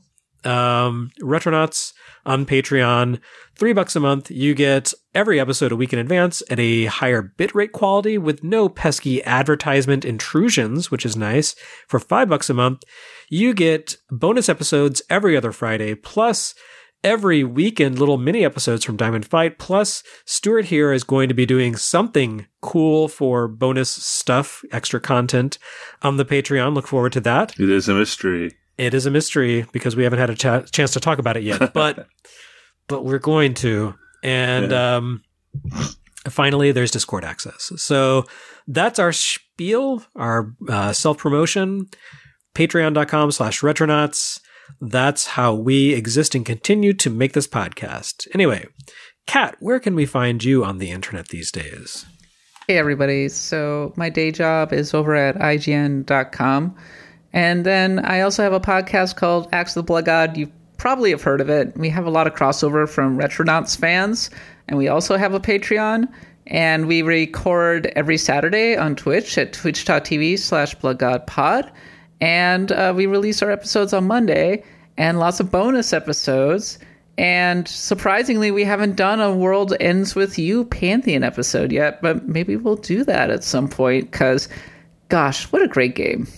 Um, Retronauts on Patreon, three bucks a month. You get every episode a week in advance at a higher bitrate quality with no pesky advertisement intrusions, which is nice. For five bucks a month, you get bonus episodes every other Friday, plus every weekend little mini episodes from Diamond Fight. Plus, Stuart here is going to be doing something cool for bonus stuff, extra content on the Patreon. Look forward to that. It is a mystery. It is a mystery because we haven't had a ta- chance to talk about it yet, but but we're going to. And Yeah. um, finally, there's Discord access. So that's our spiel, our uh, self-promotion. Patreon.com slash Retronauts. That's how we exist and continue to make this podcast. Anyway, Kat, where can we find you on the internet these days? Hey, everybody. So my day job is over at I G N dot com. And then I also have a podcast called Axe of the Blood God. You probably have heard of it. We have a lot of crossover from Retronauts fans. And we also have a Patreon. And we record every Saturday on Twitch at twitch.tv slash bloodgodpod. And uh, we release our episodes on Monday. And lots of bonus episodes. And surprisingly, we haven't done a World Ends With You Pantheon episode yet. But maybe we'll do that at some point. Because, gosh, what a great game.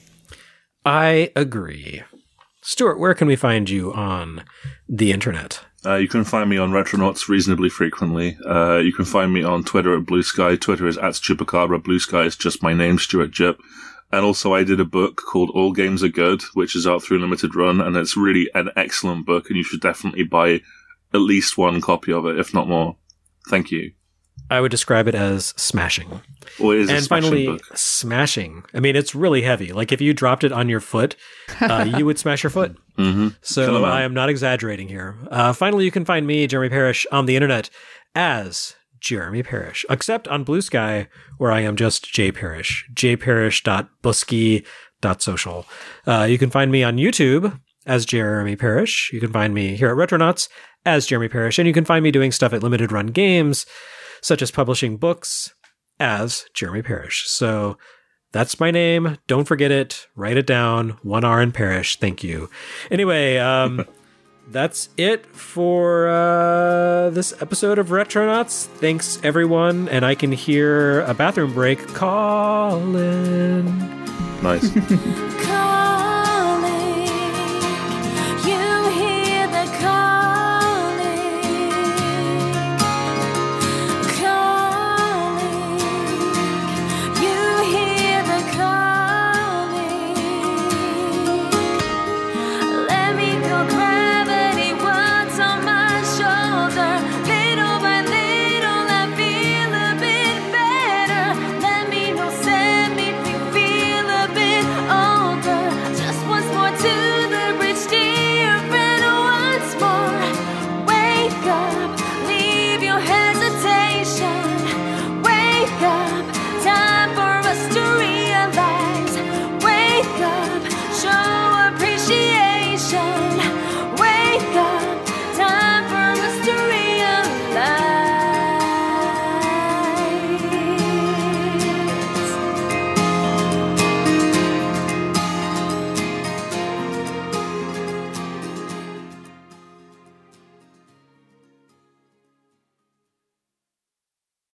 I agree. Stuart, where can we find you on the internet? Uh, you can find me on Retronauts reasonably frequently. Uh, you can find me on Twitter at Blue Sky. Twitter is at Stupacabra. Blue Sky is just my name, Stuart Jip. And also I did a book called All Games Are Good, which is out through Limited Run, and it's really an excellent book, and you should definitely buy at least one copy of it, if not more. Thank you. I would describe it as smashing. Well, it is and a smashing finally, book. smashing. I mean, it's really heavy. Like, if you dropped it on your foot, uh, you would smash your foot. Mm-hmm. So I am not exaggerating here. Uh, finally, you can find me, Jeremy Parrish, on the internet as Jeremy Parrish, except on Blue Sky, where I am just J Parrish, j parrish dot busky dot social. Uh, you can find me on YouTube as Jeremy Parrish. You can find me here at Retronauts as Jeremy Parrish, and you can find me doing stuff at Limited Run Games, such as publishing books as Jeremy Parrish. So that's my name. Don't forget it. Write it down. One R in Parrish. Thank you. Anyway, um, that's it for uh, this episode of Retronauts. Thanks, everyone. And I can hear a bathroom break calling. Nice. Calling, you hear the calling, calling, you hear the calling. Let me feel gravity once on my shoulder. Little by little, I feel a bit better. Let me know, send me feel a bit older. Just once more to the bridge, dear friend, once more. Wake up, leave your hesitation. Wake up, time for us to realize. Wake up, show appreciation.